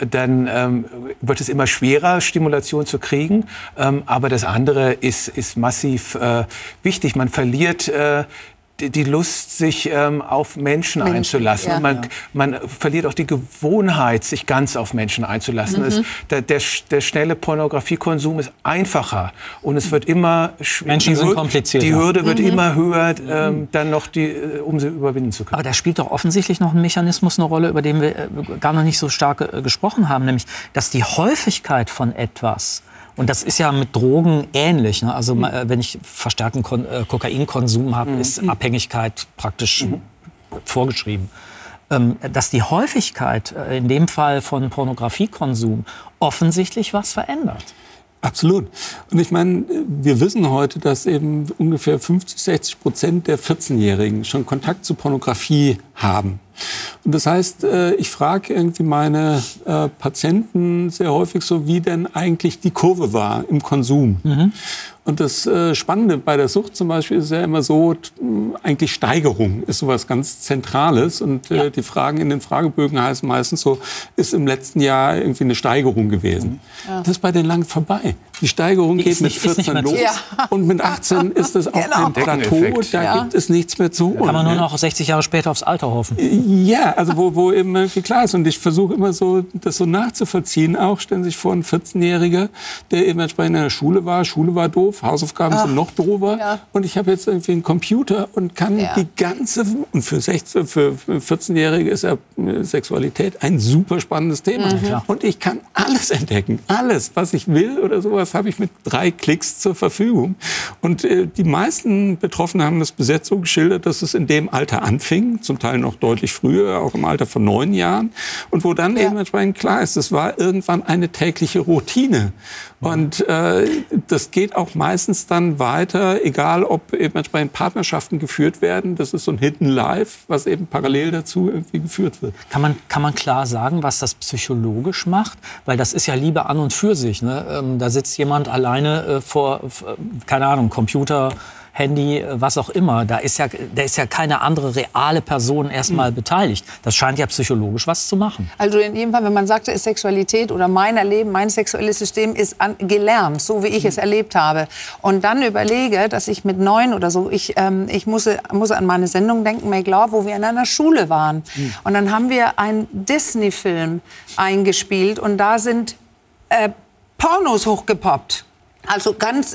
wird es immer schwerer, Stimulation zu kriegen. Aber das andere ist massiv wichtig. Man verliert die Lust, sich auf Menschen einzulassen. Ja. Man verliert auch die Gewohnheit, sich ganz auf Menschen einzulassen. Der schnelle Pornografiekonsum ist einfacher und es wird immer Menschen sind komplizierter. Die Hürde wird immer höher, dann noch um sie überwinden zu können. Aber da spielt doch offensichtlich noch ein Mechanismus eine Rolle, über den wir gar noch nicht so stark gesprochen haben, nämlich, dass die Häufigkeit von etwas, und das ist ja mit Drogen ähnlich, ne? Also wenn ich verstärkten Kokainkonsum habe, ist Abhängigkeit praktisch vorgeschrieben. Dass die Häufigkeit in dem Fall von Pornografiekonsum offensichtlich was verändert. Absolut. Und ich meine, wir wissen heute, dass eben ungefähr 50-60% der 14-Jährigen schon Kontakt zu Pornografie haben. Und das heißt, ich frage irgendwie meine Patienten sehr häufig so, wie denn eigentlich die Kurve war im Konsum. Und das Spannende bei der Sucht zum Beispiel ist ja immer so, eigentlich Steigerung ist sowas ganz Zentrales. Und die Fragen in den Fragebögen heißen meistens so, ist im letzten Jahr irgendwie eine Steigerung gewesen. Das ist bei den lang vorbei. Die Steigerung geht mit 14 los und mit 18 ist es auf dem Plateau. Da gibt es nichts mehr zu holen. Kann man nur noch 60 Jahre später aufs Alter hoffen. Ja, also wo eben irgendwie klar ist. Und ich versuche immer so, das so nachzuvollziehen. Auch stellen Sie sich vor, ein 14-Jähriger, der eben entsprechend in der Schule war doof, Hausaufgaben sind noch doofer. Ja. Und ich habe jetzt irgendwie einen Computer und kann die ganze, und für 14-Jährige ist ja Sexualität ein super spannendes Thema. Und ich kann alles entdecken. Alles, was ich will oder sowas, habe ich mit 3 Klicks zur Verfügung. Und die meisten Betroffenen haben das bis jetzt so geschildert, dass es in dem Alter anfing, zum Teil noch deutlich früher, auch im Alter von 9 Jahren. Und wo dann eben entsprechend klar ist, es war irgendwann eine tägliche Routine. Und das geht auch meistens dann weiter, egal ob eben entsprechend Partnerschaften geführt werden. Das ist so ein Hidden Life, was eben parallel dazu irgendwie geführt wird. Kann man klar sagen, was das psychologisch macht? Weil das ist ja Liebe an und für sich. Ne? Da sitzt jemand alleine vor, keine Ahnung, Computer, Handy, was auch immer. Da ist ja keine andere reale Person erstmal beteiligt. Das scheint ja psychologisch was zu machen. Also in jedem Fall, wenn man sagt, ist Sexualität oder mein Erleben, mein sexuelles System ist gelernt, so wie ich es erlebt habe. Und dann überlege, dass ich mit 9 oder so, ich muss an meine Sendung denken, Make Love, wo wir in einer Schule waren. Und dann haben wir einen Disney-Film eingespielt und da sind Pornos hochgepoppt. Also ganz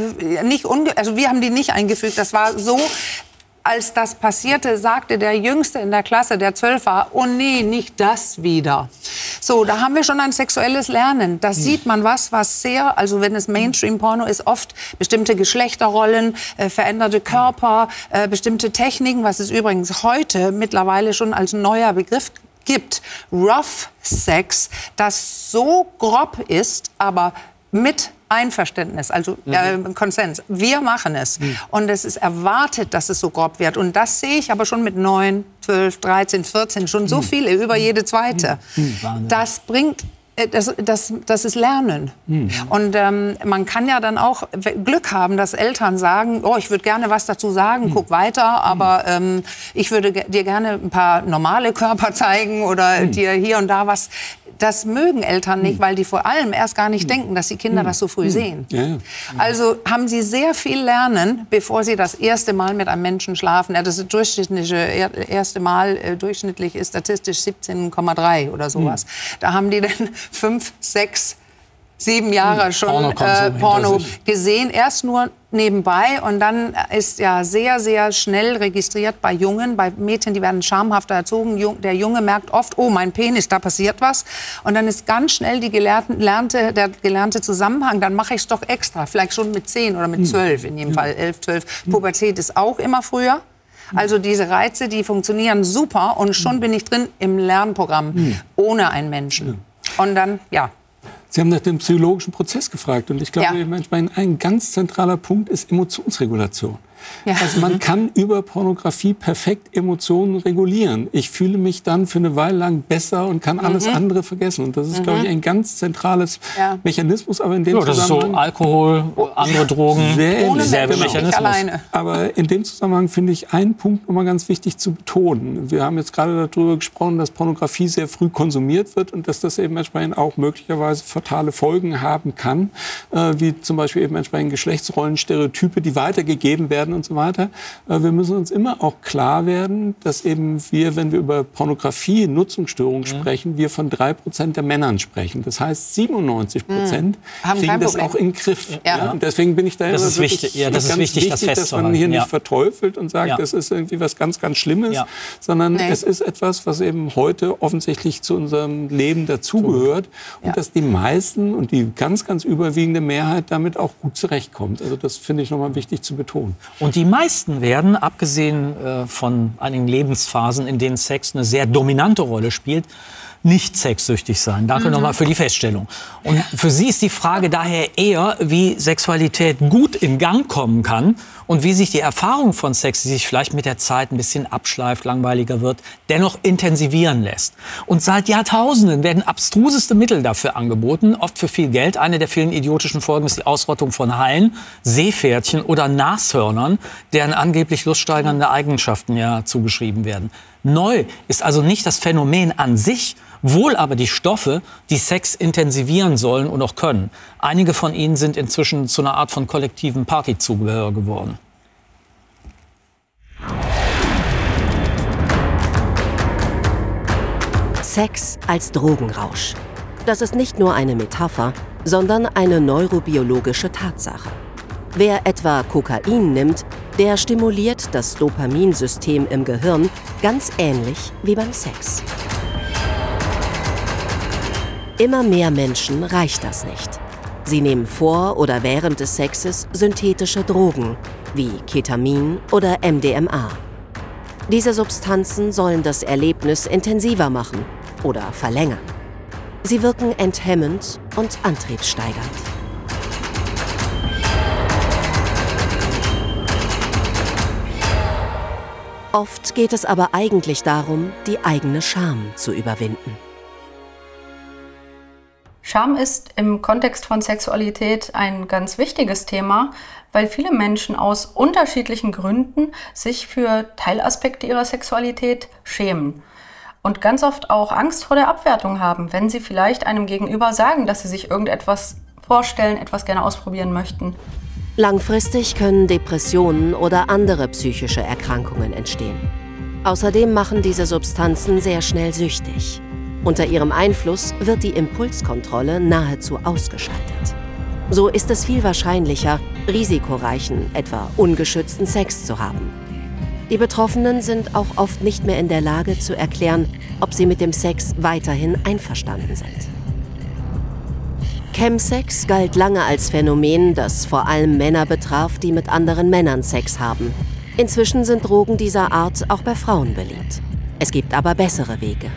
also wir haben die nicht eingefügt. Das war so, als das passierte, sagte der Jüngste in der Klasse, der 12 war, oh nee, nicht das wieder. So, da haben wir schon ein sexuelles Lernen. Da sieht man was sehr, also wenn es Mainstream-Porno ist, oft bestimmte Geschlechterrollen, veränderte Körper, bestimmte Techniken, was es übrigens heute mittlerweile schon als neuer Begriff gibt. Rough Sex, das so grob ist, aber mit Einverständnis, also Konsens. Wir machen es. Und es ist erwartet, dass es so grob wird. Und das sehe ich aber schon mit 9, 12, 13, 14, schon so viele, über jede zweite. Das bringt, das ist Lernen. Und man kann ja dann auch Glück haben, dass Eltern sagen, oh, ich würde gerne was dazu sagen, guck weiter, aber ich würde dir gerne ein paar normale Körper zeigen oder dir hier und da was. Das mögen Eltern nicht, weil die vor allem erst gar nicht denken, dass die Kinder das so früh sehen. Ja. Also haben sie sehr viel lernen, bevor sie das erste Mal mit einem Menschen schlafen. Ja, das durchschnittliche erste Mal durchschnittlich ist statistisch 17,3 oder sowas. Da haben die dann 5, 6, 7 Jahre schon Porno gesehen, erst nur nebenbei und dann ist ja sehr, sehr schnell registriert bei Jungen, bei Mädchen, die werden schamhafter erzogen. Der Junge merkt oft, oh, mein Penis, da passiert was. Und dann ist ganz schnell der gelernte Zusammenhang, dann mache ich es doch extra, vielleicht schon mit 10 oder mit 12, in jedem Fall 11, 12. Pubertät ist auch immer früher. Also diese Reize, die funktionieren super und schon bin ich drin im Lernprogramm, ohne einen Menschen. Und dann, ja. Sie haben nach dem psychologischen Prozess gefragt. Und ich glaube, ein ganz zentraler Punkt ist Emotionsregulation. Ja. Also man kann über Pornografie perfekt Emotionen regulieren. Ich fühle mich dann für eine Weile lang besser und kann alles andere vergessen. Und das ist, glaube ich, ein ganz zentrales Mechanismus. Aber in dem das ist so Alkohol, andere Drogen, ohne selbe Mechanismus. Alleine. Aber in dem Zusammenhang finde ich einen Punkt nochmal ganz wichtig zu betonen. Wir haben jetzt gerade darüber gesprochen, dass Pornografie sehr früh konsumiert wird und dass das eben entsprechend auch möglicherweise fatale Folgen haben kann, wie zum Beispiel eben entsprechend Geschlechtsrollen, Stereotype, die weitergegeben werden und so weiter. Wir müssen uns immer auch klar werden, dass eben wir, wenn wir über Pornografie, Nutzungsstörungen sprechen, wir von 3% der Männern sprechen. Das heißt, 97% kriegen das auch in den Griff. Ja. Und deswegen bin ich da das ist wichtig, das ist wichtig, das festzuhalten. Dass man hier nicht verteufelt und sagt, das ist irgendwie was ganz, ganz Schlimmes, sondern es ist etwas, was eben heute offensichtlich zu unserem Leben dazugehört und dass die meisten und die ganz, ganz überwiegende Mehrheit damit auch gut zurechtkommt. Also das finde ich nochmal wichtig zu betonen. Und die meisten werden, abgesehen von einigen Lebensphasen, in denen Sex eine sehr dominante Rolle spielt, nicht sexsüchtig sein. Danke nochmal für die Feststellung. Und für Sie ist die Frage daher eher, wie Sexualität gut in Gang kommen kann und wie sich die Erfahrung von Sex, die sich vielleicht mit der Zeit ein bisschen abschleift, langweiliger wird, dennoch intensivieren lässt. Und seit Jahrtausenden werden abstruseste Mittel dafür angeboten, oft für viel Geld. Eine der vielen idiotischen Folgen ist die Ausrottung von Haien, Seepferdchen oder Nashörnern, deren angeblich luststeigernde Eigenschaften ja zugeschrieben werden. Neu ist also nicht das Phänomen an sich, wohl aber die Stoffe, die Sex intensivieren sollen und auch können. Einige von ihnen sind inzwischen zu einer Art von kollektivem Partyzubehör geworden. Sex als Drogenrausch. Das ist nicht nur eine Metapher, sondern eine neurobiologische Tatsache. Wer etwa Kokain nimmt, der stimuliert das Dopaminsystem im Gehirn ganz ähnlich wie beim Sex. Immer mehr Menschen reicht das nicht. Sie nehmen vor oder während des Sexes synthetische Drogen wie Ketamin oder MDMA. Diese Substanzen sollen das Erlebnis intensiver machen oder verlängern. Sie wirken enthemmend und antriebssteigernd. Oft geht es aber eigentlich darum, die eigene Scham zu überwinden. Scham ist im Kontext von Sexualität ein ganz wichtiges Thema, weil viele Menschen aus unterschiedlichen Gründen sich für Teilaspekte ihrer Sexualität schämen und ganz oft auch Angst vor der Abwertung haben, wenn sie vielleicht einem Gegenüber sagen, dass sie sich irgendetwas vorstellen, etwas gerne ausprobieren möchten. Langfristig können Depressionen oder andere psychische Erkrankungen entstehen. Außerdem machen diese Substanzen sehr schnell süchtig. Unter ihrem Einfluss wird die Impulskontrolle nahezu ausgeschaltet. So ist es viel wahrscheinlicher, risikoreichen, etwa ungeschützten Sex zu haben. Die Betroffenen sind auch oft nicht mehr in der Lage zu erklären, ob sie mit dem Sex weiterhin einverstanden sind. Chemsex galt lange als Phänomen, das vor allem Männer betraf, die mit anderen Männern Sex haben. Inzwischen sind Drogen dieser Art auch bei Frauen beliebt. Es gibt aber bessere Wege.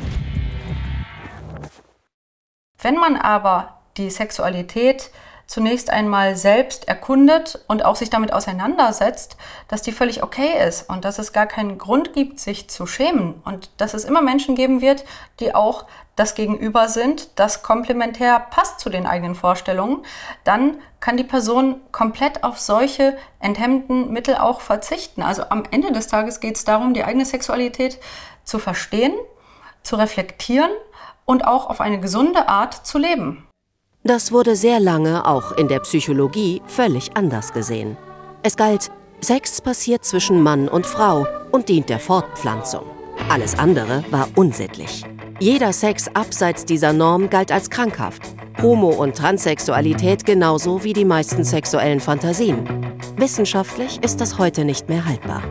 Wenn man aber die Sexualität zunächst einmal selbst erkundet und auch sich damit auseinandersetzt, dass die völlig okay ist und dass es gar keinen Grund gibt, sich zu schämen und dass es immer Menschen geben wird, die auch das Gegenüber sind, das komplementär passt zu den eigenen Vorstellungen, dann kann die Person komplett auf solche enthemmenden Mittel auch verzichten. Also am Ende des Tages geht es darum, die eigene Sexualität zu verstehen, zu reflektieren und auch auf eine gesunde Art zu leben. Das wurde sehr lange auch in der Psychologie völlig anders gesehen. Es galt, Sex passiert zwischen Mann und Frau und dient der Fortpflanzung. Alles andere war unsittlich. Jeder Sex abseits dieser Norm galt als krankhaft. Homo- und Transsexualität genauso wie die meisten sexuellen Fantasien. Wissenschaftlich ist das heute nicht mehr haltbar.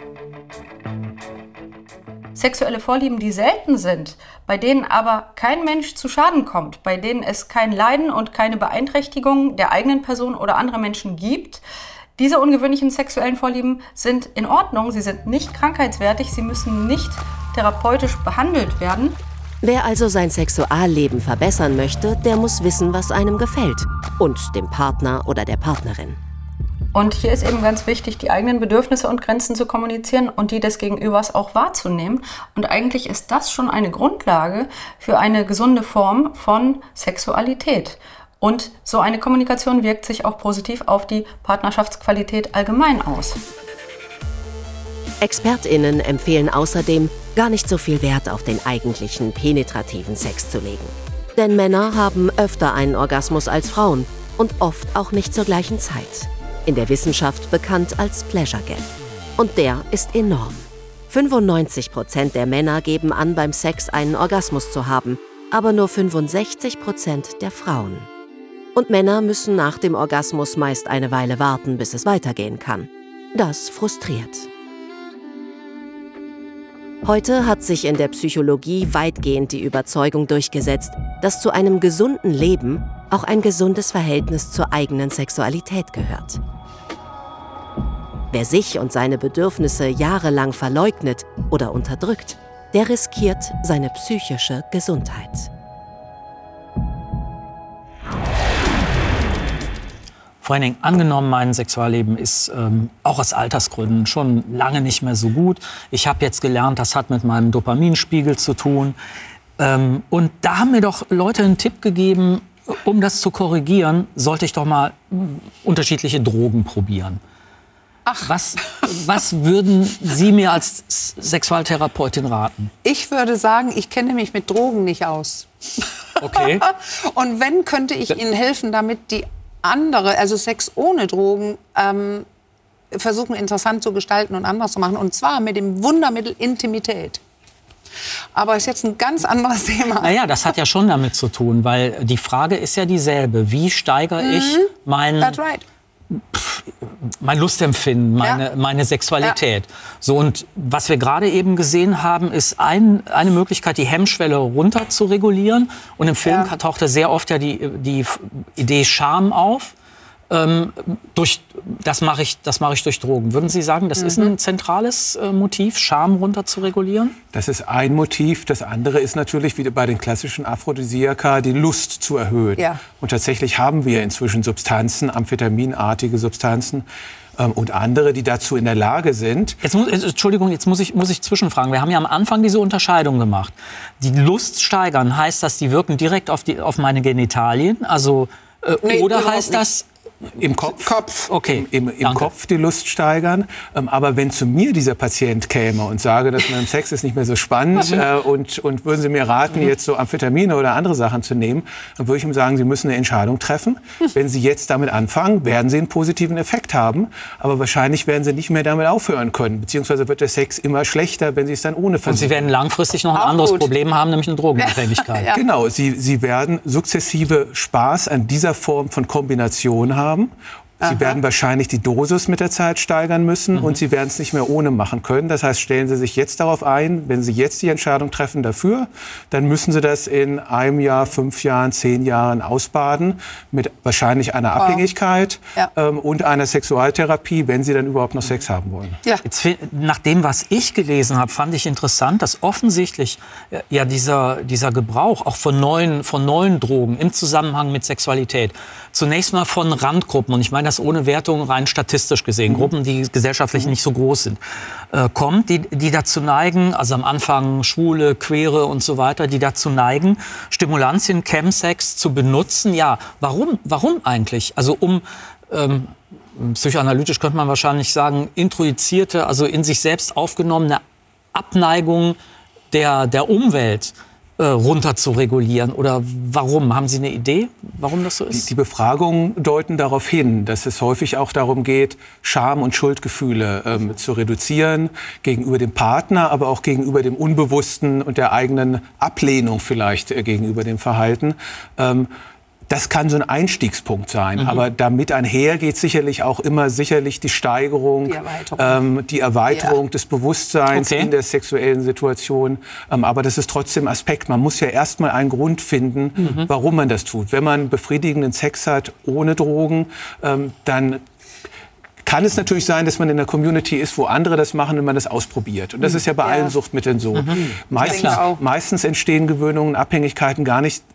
Sexuelle Vorlieben, die selten sind, bei denen aber kein Mensch zu Schaden kommt, bei denen es kein Leiden und keine Beeinträchtigung der eigenen Person oder anderer Menschen gibt. Diese ungewöhnlichen sexuellen Vorlieben sind in Ordnung, sie sind nicht krankheitswertig, sie müssen nicht therapeutisch behandelt werden. Wer also sein Sexualleben verbessern möchte, der muss wissen, was einem gefällt und dem Partner oder der Partnerin. Und hier ist eben ganz wichtig, die eigenen Bedürfnisse und Grenzen zu kommunizieren und die des Gegenübers auch wahrzunehmen. Und eigentlich ist das schon eine Grundlage für eine gesunde Form von Sexualität. Und so eine Kommunikation wirkt sich auch positiv auf die Partnerschaftsqualität allgemein aus. ExpertInnen empfehlen außerdem, gar nicht so viel Wert auf den eigentlichen penetrativen Sex zu legen. Denn Männer haben öfter einen Orgasmus als Frauen und oft auch nicht zur gleichen Zeit. In der Wissenschaft bekannt als Pleasure Gap. Und der ist enorm. 95% der Männer geben an, beim Sex einen Orgasmus zu haben, aber nur 65% der Frauen. Und Männer müssen nach dem Orgasmus meist eine Weile warten, bis es weitergehen kann. Das frustriert. Heute hat sich in der Psychologie weitgehend die Überzeugung durchgesetzt, dass zu einem gesunden Leben auch ein gesundes Verhältnis zur eigenen Sexualität gehört. Wer sich und seine Bedürfnisse jahrelang verleugnet oder unterdrückt, der riskiert seine psychische Gesundheit. Vor allen Dingen angenommen, mein Sexualleben ist auch aus Altersgründen schon lange nicht mehr so gut. Ich habe jetzt gelernt, das hat mit meinem Dopaminspiegel zu tun. Und da haben mir doch Leute einen Tipp gegeben, um das zu korrigieren, sollte ich doch mal unterschiedliche Drogen probieren. Ach. Was würden Sie mir als Sexualtherapeutin raten? Ich würde sagen, ich kenne mich mit Drogen nicht aus. Okay. Und wenn, könnte ich Ihnen helfen, damit die andere, also Sex ohne Drogen, versuchen interessant zu gestalten und anders zu machen. Und zwar mit dem Wundermittel Intimität. Aber ist jetzt ein ganz anderes Thema. Naja, das hat ja schon damit zu tun, weil die Frage ist ja dieselbe. Wie steigere ich mein Lustempfinden, meine Sexualität? Ja. So, und was wir gerade eben gesehen haben, ist eine Möglichkeit, die Hemmschwelle runter zu regulieren. Und im Film tauchte sehr oft ja die Idee Scham auf. Das mache ich durch Drogen. Würden Sie sagen, das ist ein zentrales Motiv, Scham runter zu regulieren? Das ist ein Motiv. Das andere ist natürlich, wie bei den klassischen Aphrodisiaka, die Lust zu erhöhen. Ja. Und tatsächlich haben wir inzwischen Substanzen, amphetaminartige Substanzen und andere, die dazu in der Lage sind. Entschuldigung, jetzt muss ich zwischenfragen. Wir haben ja am Anfang diese Unterscheidung gemacht. Die Lust steigern, heißt das, die wirken direkt auf meine Genitalien? Also, nee, oder heißt das... Im Kopf. Okay. Im Kopf die Lust steigern. Aber wenn zu mir dieser Patient käme und sage, dass mein Sex ist nicht mehr so spannend und würden Sie mir raten, jetzt so Amphetamine oder andere Sachen zu nehmen, dann würde ich ihm sagen, Sie müssen eine Entscheidung treffen. Wenn Sie jetzt damit anfangen, werden Sie einen positiven Effekt haben. Aber wahrscheinlich werden Sie nicht mehr damit aufhören können. Beziehungsweise wird der Sex immer schlechter, wenn Sie es dann ohne versuchen. Und Sie werden langfristig noch ein anderes Problem haben, nämlich eine Drogenabhängigkeit. Ja. Genau. Sie werden sukzessive Spaß an dieser Form von Kombination haben. Sie werden wahrscheinlich die Dosis mit der Zeit steigern müssen und Sie werden es nicht mehr ohne machen können. Das heißt, stellen Sie sich jetzt darauf ein, wenn Sie jetzt die Entscheidung treffen dafür, dann müssen Sie das in einem Jahr, 5 Jahren, 10 Jahren ausbaden mit wahrscheinlich einer Abhängigkeit und einer Sexualtherapie, wenn Sie dann überhaupt noch Sex haben wollen. Ja. Jetzt, nach dem, was ich gelesen habe, fand ich interessant, dass offensichtlich ja dieser Gebrauch auch von neuen Drogen im Zusammenhang mit Sexualität zunächst mal von Randgruppen, und ich meine das ohne Wertung, rein statistisch gesehen, Gruppen, die gesellschaftlich nicht so groß sind, kommt, die dazu neigen, also am Anfang Schwule, Queere und so weiter, die dazu neigen, Stimulantien, Chemsex zu benutzen. Ja, warum eigentlich? Also psychoanalytisch könnte man wahrscheinlich sagen, introjizierte, also in sich selbst aufgenommene Abneigung der Umwelt runter zu regulieren? Oder warum? Haben Sie eine Idee, warum das so ist? Die Befragungen deuten darauf hin, dass es häufig auch darum geht, Scham- und Schuldgefühle zu reduzieren gegenüber dem Partner, aber auch gegenüber dem Unbewussten und der eigenen Ablehnung vielleicht gegenüber dem Verhalten. Das kann so ein Einstiegspunkt sein, aber damit einher geht sicherlich auch immer die Steigerung, die Erweiterung des Bewusstseins in der sexuellen Situation. Aber das ist trotzdem Aspekt. Man muss ja erstmal einen Grund finden, warum man das tut. Wenn man befriedigenden Sex hat ohne Drogen, dann kann es natürlich sein, dass man in einer Community ist, wo andere das machen und man das ausprobiert. Und das ist ja bei allen Suchtmitteln so. Meistens entstehen Gewöhnungen, Abhängigkeiten gar nicht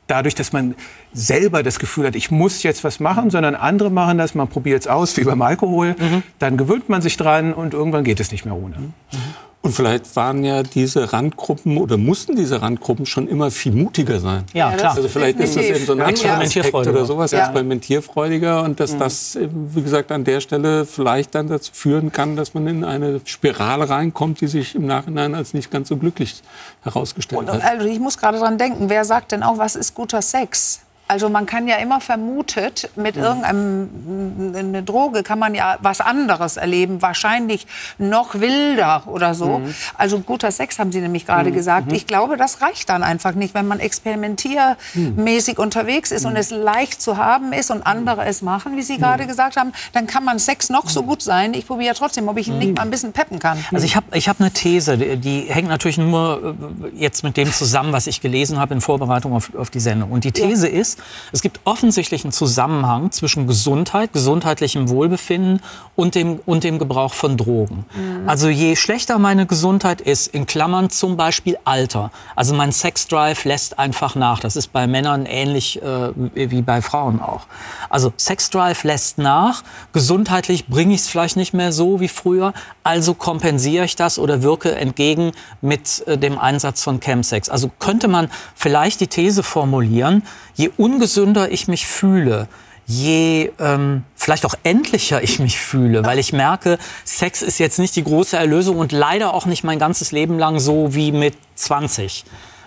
dadurch, dass man selber das Gefühl hat, ich muss jetzt was machen, sondern andere machen das, man probiert es aus, wie beim Alkohol, dann gewöhnt man sich dran und irgendwann geht es nicht mehr ohne. Und vielleicht waren ja diese Randgruppen oder mussten diese Randgruppen schon immer viel mutiger sein. Ja, klar. Also vielleicht ist das eben so ein Aspekt oder sowas, experimentierfreudiger und dass das, wie gesagt, an der Stelle vielleicht dann dazu führen kann, dass man in eine Spirale reinkommt, die sich im Nachhinein als nicht ganz so glücklich herausgestellt hat. Also ich muss gerade dran denken, wer sagt denn auch, was ist guter Sex? Also man kann ja immer vermutet, mit irgendeiner Droge kann man ja was anderes erleben, wahrscheinlich noch wilder oder so. Also guter Sex haben Sie nämlich gerade gesagt. Ich glaube, das reicht dann einfach nicht, wenn man experimentiermäßig unterwegs ist und es leicht zu haben ist und andere es machen, wie Sie gerade gesagt haben, dann kann man Sex noch so gut sein. Ich probiere trotzdem, ob ich ihn nicht mal ein bisschen peppen kann. Also ich hab eine These, die hängt natürlich nur jetzt mit dem zusammen, was ich gelesen habe in Vorbereitung auf die Sendung. Und die These ist, es gibt offensichtlich einen Zusammenhang zwischen Gesundheit, gesundheitlichem Wohlbefinden und dem Gebrauch von Drogen. Also je schlechter meine Gesundheit ist, in Klammern zum Beispiel Alter, also mein Sexdrive lässt einfach nach. Das ist bei Männern ähnlich wie bei Frauen auch. Also Sexdrive lässt nach, gesundheitlich bringe ich es vielleicht nicht mehr so wie früher, also kompensiere ich das oder wirke entgegen mit dem Einsatz von Chemsex. Also könnte man vielleicht die These formulieren, je ungesünder ich mich fühle, je vielleicht auch endlicher ich mich fühle, weil ich merke, Sex ist jetzt nicht die große Erlösung und leider auch nicht mein ganzes Leben lang so wie mit 20,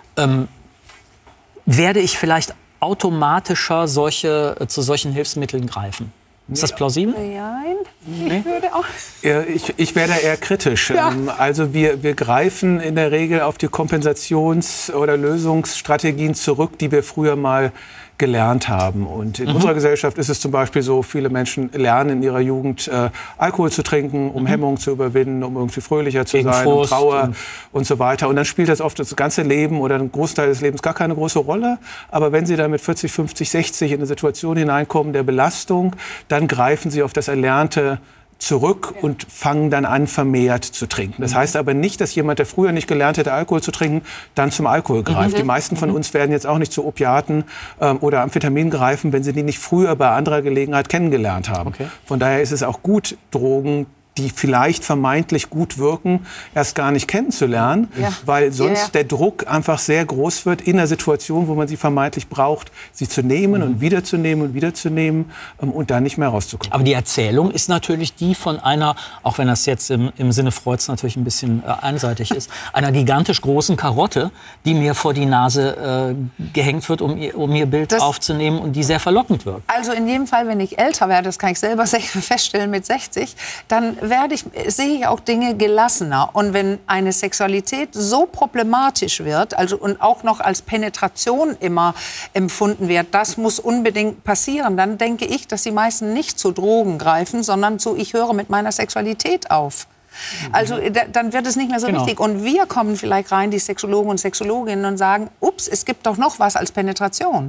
werde ich vielleicht automatischer zu solchen Hilfsmitteln greifen. Ist das plausibel? Nein, ich würde auch... Ich wäre da eher kritisch. Ja. Also wir greifen in der Regel auf die Kompensations- oder Lösungsstrategien zurück, die wir früher mal gelernt haben. Und in unserer Gesellschaft ist es zum Beispiel so, viele Menschen lernen in ihrer Jugend Alkohol zu trinken, um Hemmungen zu überwinden, um irgendwie fröhlicher zu sein, um Trauer und so weiter. Und dann spielt das oft das ganze Leben oder einen Großteil des Lebens gar keine große Rolle. Aber wenn Sie dann mit 40, 50, 60 in eine Situation hineinkommen der Belastung, dann greifen Sie auf das Erlernte zurück und fangen dann an, vermehrt zu trinken. Das heißt aber nicht, dass jemand, der früher nicht gelernt hätte, Alkohol zu trinken, dann zum Alkohol greift. Die meisten von uns werden jetzt auch nicht zu Opiaten oder Amphetamin greifen, wenn sie die nicht früher bei anderer Gelegenheit kennengelernt haben. Okay. Von daher ist es auch gut, Drogen, die vielleicht vermeintlich gut wirken, erst gar nicht kennenzulernen, weil sonst der Druck einfach sehr groß wird in einer Situation, wo man sie vermeintlich braucht, sie zu nehmen und wiederzunehmen und wiederzunehmen und dann nicht mehr rauszukommen. Aber die Erzählung ist natürlich die von einer, auch wenn das jetzt im Sinne Freuds natürlich ein bisschen einseitig ist, einer gigantisch großen Karotte, die mir vor die Nase gehängt wird, um ihr Bild aufzunehmen und die sehr verlockend wirkt. Also in jedem Fall, wenn ich älter werde, das kann ich selber feststellen mit 60, dann sehe ich auch Dinge gelassener. Und wenn eine Sexualität so problematisch wird, also und auch noch als Penetration immer empfunden wird, das muss unbedingt passieren, dann denke ich, dass die meisten nicht zu Drogen greifen, sondern zu, ich höre mit meiner Sexualität auf. Also dann wird es nicht mehr so wichtig. Und wir kommen vielleicht rein, die Sexologen und Sexologinnen, und sagen, ups, es gibt doch noch was als Penetration.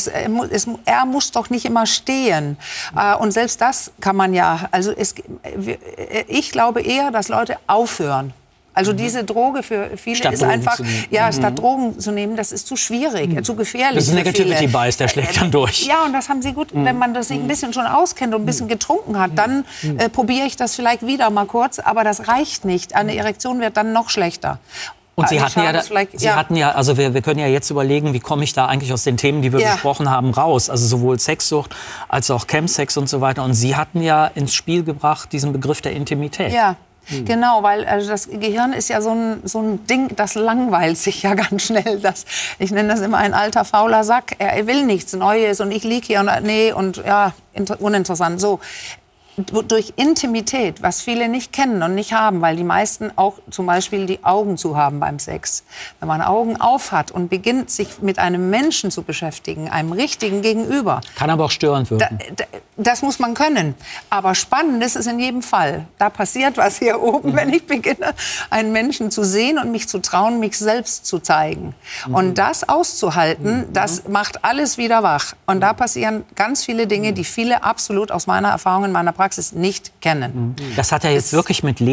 Er muss doch nicht immer stehen. Und selbst das kann man ja, also ich glaube eher, dass Leute aufhören. Also diese Droge für viele statt ist Drogen einfach, statt Drogen zu nehmen, das ist zu schwierig, zu gefährlich. Das ist Negativity Bias, der schlägt dann durch. Ja, und das haben Sie gut, wenn man das sich ein bisschen schon auskennt und ein bisschen getrunken hat, dann probiere ich das vielleicht wieder mal kurz, aber das reicht nicht. Eine Erektion wird dann noch schlechter. Und Sie hatten ja, also wir können ja jetzt überlegen, wie komme ich da eigentlich aus den Themen, die wir besprochen haben, raus. Also sowohl Sexsucht als auch Chemsex und so weiter. Und Sie hatten ja ins Spiel gebracht diesen Begriff der Intimität. Ja. Genau, weil also das Gehirn ist ja so ein Ding, das langweilt sich ja ganz schnell. Ich nenne das immer ein alter, fauler Sack. Er will nichts Neues und ich liege hier und uninteressant. So. Durch Intimität, was viele nicht kennen und nicht haben, weil die meisten auch zum Beispiel die Augen zu haben beim Sex. Wenn man Augen auf hat und beginnt, sich mit einem Menschen zu beschäftigen, einem richtigen Gegenüber. Kann aber auch störend wirken. Das muss man können. Aber spannend ist es in jedem Fall. Da passiert was hier oben, wenn ich beginne, einen Menschen zu sehen und mich zu trauen, mich selbst zu zeigen. Und das auszuhalten, das macht alles wieder wach. Und da passieren ganz viele Dinge, die viele absolut aus meiner Erfahrung in meiner Praxis nicht kennen. Das hat ja jetzt wirklich mit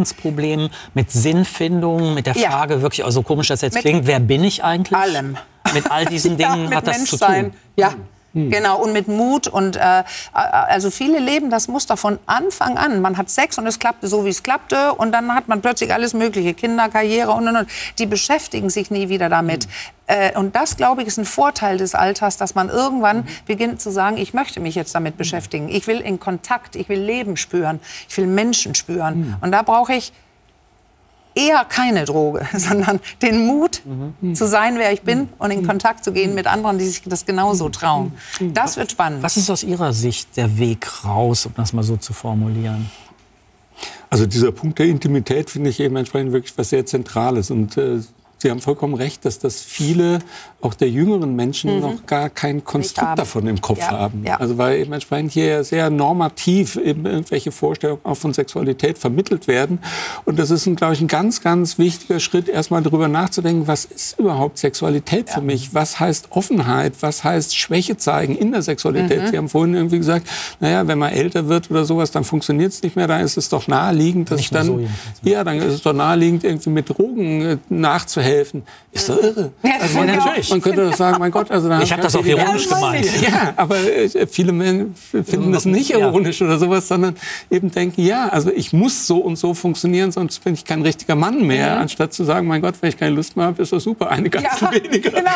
Lebensproblemen, mit Sinnfindung, mit der Frage wirklich, also komisch das jetzt klingt, wer bin ich eigentlich? Allem. Mit all diesen Dingen hat das zu tun. Ja. Genau, und mit Mut. Und also viele leben das Muster von Anfang an. Man hat Sex und es klappte so, wie es klappte. Und dann hat man plötzlich alles Mögliche, Kinder, Karriere und. Die beschäftigen sich nie wieder damit. Und das, glaube ich, ist ein Vorteil des Alters, dass man irgendwann beginnt zu sagen, ich möchte mich jetzt damit beschäftigen. Ich will in Kontakt, ich will Leben spüren, ich will Menschen spüren. Und da brauche ich eher keine Droge, sondern den Mut zu sein, wer ich bin und in Kontakt zu gehen mit anderen, die sich das genauso trauen. Das wird spannend. Was ist aus Ihrer Sicht der Weg raus, um das mal so zu formulieren? Also dieser Punkt der Intimität finde ich eben entsprechend wirklich was sehr Zentrales. Und Sie haben vollkommen recht, dass das viele, auch der jüngeren Menschen, noch gar kein Konstrukt davon im Kopf haben. Ja. Also weil eben entsprechend hier sehr normativ eben irgendwelche Vorstellungen auch von Sexualität vermittelt werden. Und das ist, glaube ich, ein ganz, ganz wichtiger Schritt, erstmal darüber nachzudenken, was ist überhaupt Sexualität für mich? Was heißt Offenheit? Was heißt Schwäche zeigen in der Sexualität? Sie haben vorhin irgendwie gesagt, naja, wenn man älter wird oder sowas, dann funktioniert es nicht mehr. Dann ist es doch naheliegend, dass dann, so dann ist es doch naheliegend, irgendwie mit Drogen nachzuhelfen. Ist doch irre. Also man könnte doch sagen, mein Gott, also ich habe das auch ironisch gemeint. Ja, aber viele Menschen finden das nicht ironisch oder sowas, sondern eben denken, ja, also ich muss so und so funktionieren, sonst bin ich kein richtiger Mann mehr, anstatt zu sagen, mein Gott, wenn ich keine Lust mehr habe, ist das super, eine ganz weniger. Genau.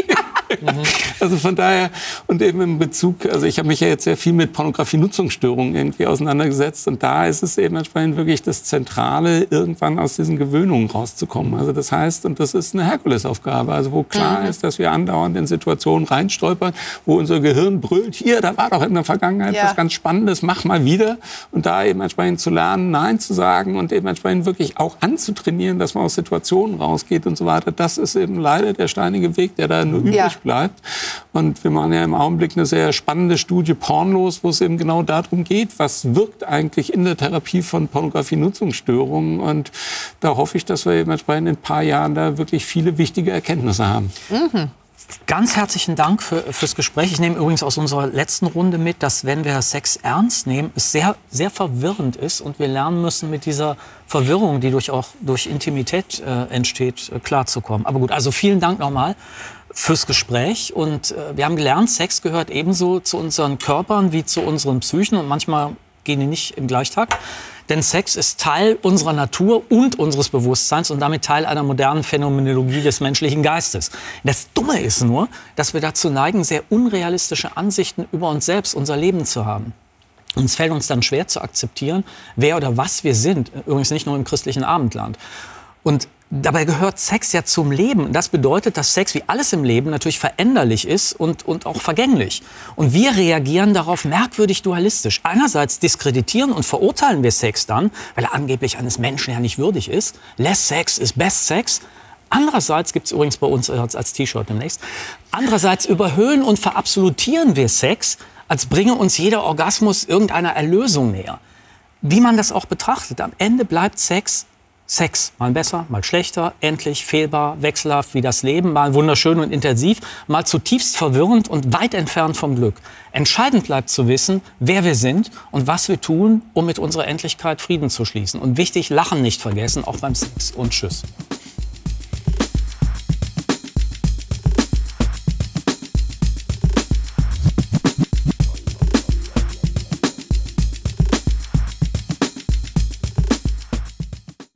Also von daher, und eben im Bezug, also ich habe mich ja jetzt sehr viel mit Pornografie-Nutzungsstörungen irgendwie auseinandergesetzt und da ist es eben entsprechend wirklich das Zentrale, irgendwann aus diesen Gewöhnungen rauszukommen. Also das heißt, und das ist eine Herkulesaufgabe, also wo klar ist, dass wir andauernd in Situationen reinstolpern, wo unser Gehirn brüllt, hier, da war doch in der Vergangenheit was ganz Spannendes, mach mal wieder. Und da eben entsprechend zu lernen, Nein zu sagen und eben entsprechend wirklich auch anzutrainieren, dass man aus Situationen rausgeht und so weiter, das ist eben leider der steinige Weg, der da nur übrig bleibt. Und wir machen ja im Augenblick eine sehr spannende Studie Pornlos, wo es eben genau darum geht, was wirkt eigentlich in der Therapie von Pornografie-Nutzungsstörungen. Und da hoffe ich, dass wir eben entsprechend in ein paar Jahren da wirklich viele wichtige Erkenntnisse haben. Ganz herzlichen Dank fürs Gespräch. Ich nehme übrigens aus unserer letzten Runde mit, dass wenn wir Sex ernst nehmen, es sehr, sehr verwirrend ist und wir lernen müssen, mit dieser Verwirrung, die auch durch Intimität entsteht, klarzukommen. Aber gut, also vielen Dank nochmal fürs Gespräch. Und wir haben gelernt, Sex gehört ebenso zu unseren Körpern wie zu unseren Psychen und manchmal gehen die nicht im Gleichtakt. Denn Sex ist Teil unserer Natur und unseres Bewusstseins und damit Teil einer modernen Phänomenologie des menschlichen Geistes. Das Dumme ist nur, dass wir dazu neigen, sehr unrealistische Ansichten über uns selbst, unser Leben zu haben. Und es fällt uns dann schwer zu akzeptieren, wer oder was wir sind. Übrigens nicht nur im christlichen Abendland. Und dabei gehört Sex ja zum Leben. Das bedeutet, dass Sex wie alles im Leben natürlich veränderlich ist und auch vergänglich. Und wir reagieren darauf merkwürdig dualistisch. Einerseits diskreditieren und verurteilen wir Sex dann, weil er angeblich eines Menschen ja nicht würdig ist. Less Sex is best Sex. Andererseits, gibt es übrigens bei uns als T-Shirt demnächst, andererseits überhöhen und verabsolutieren wir Sex, als bringe uns jeder Orgasmus irgendeiner Erlösung näher. Wie man das auch betrachtet, am Ende bleibt Sex Sex. Mal besser, mal schlechter, endlich, fehlbar, wechselhaft wie das Leben, mal wunderschön und intensiv, mal zutiefst verwirrend und weit entfernt vom Glück. Entscheidend bleibt zu wissen, wer wir sind und was wir tun, um mit unserer Endlichkeit Frieden zu schließen. Und wichtig, Lachen nicht vergessen, auch beim Sex. Und tschüss.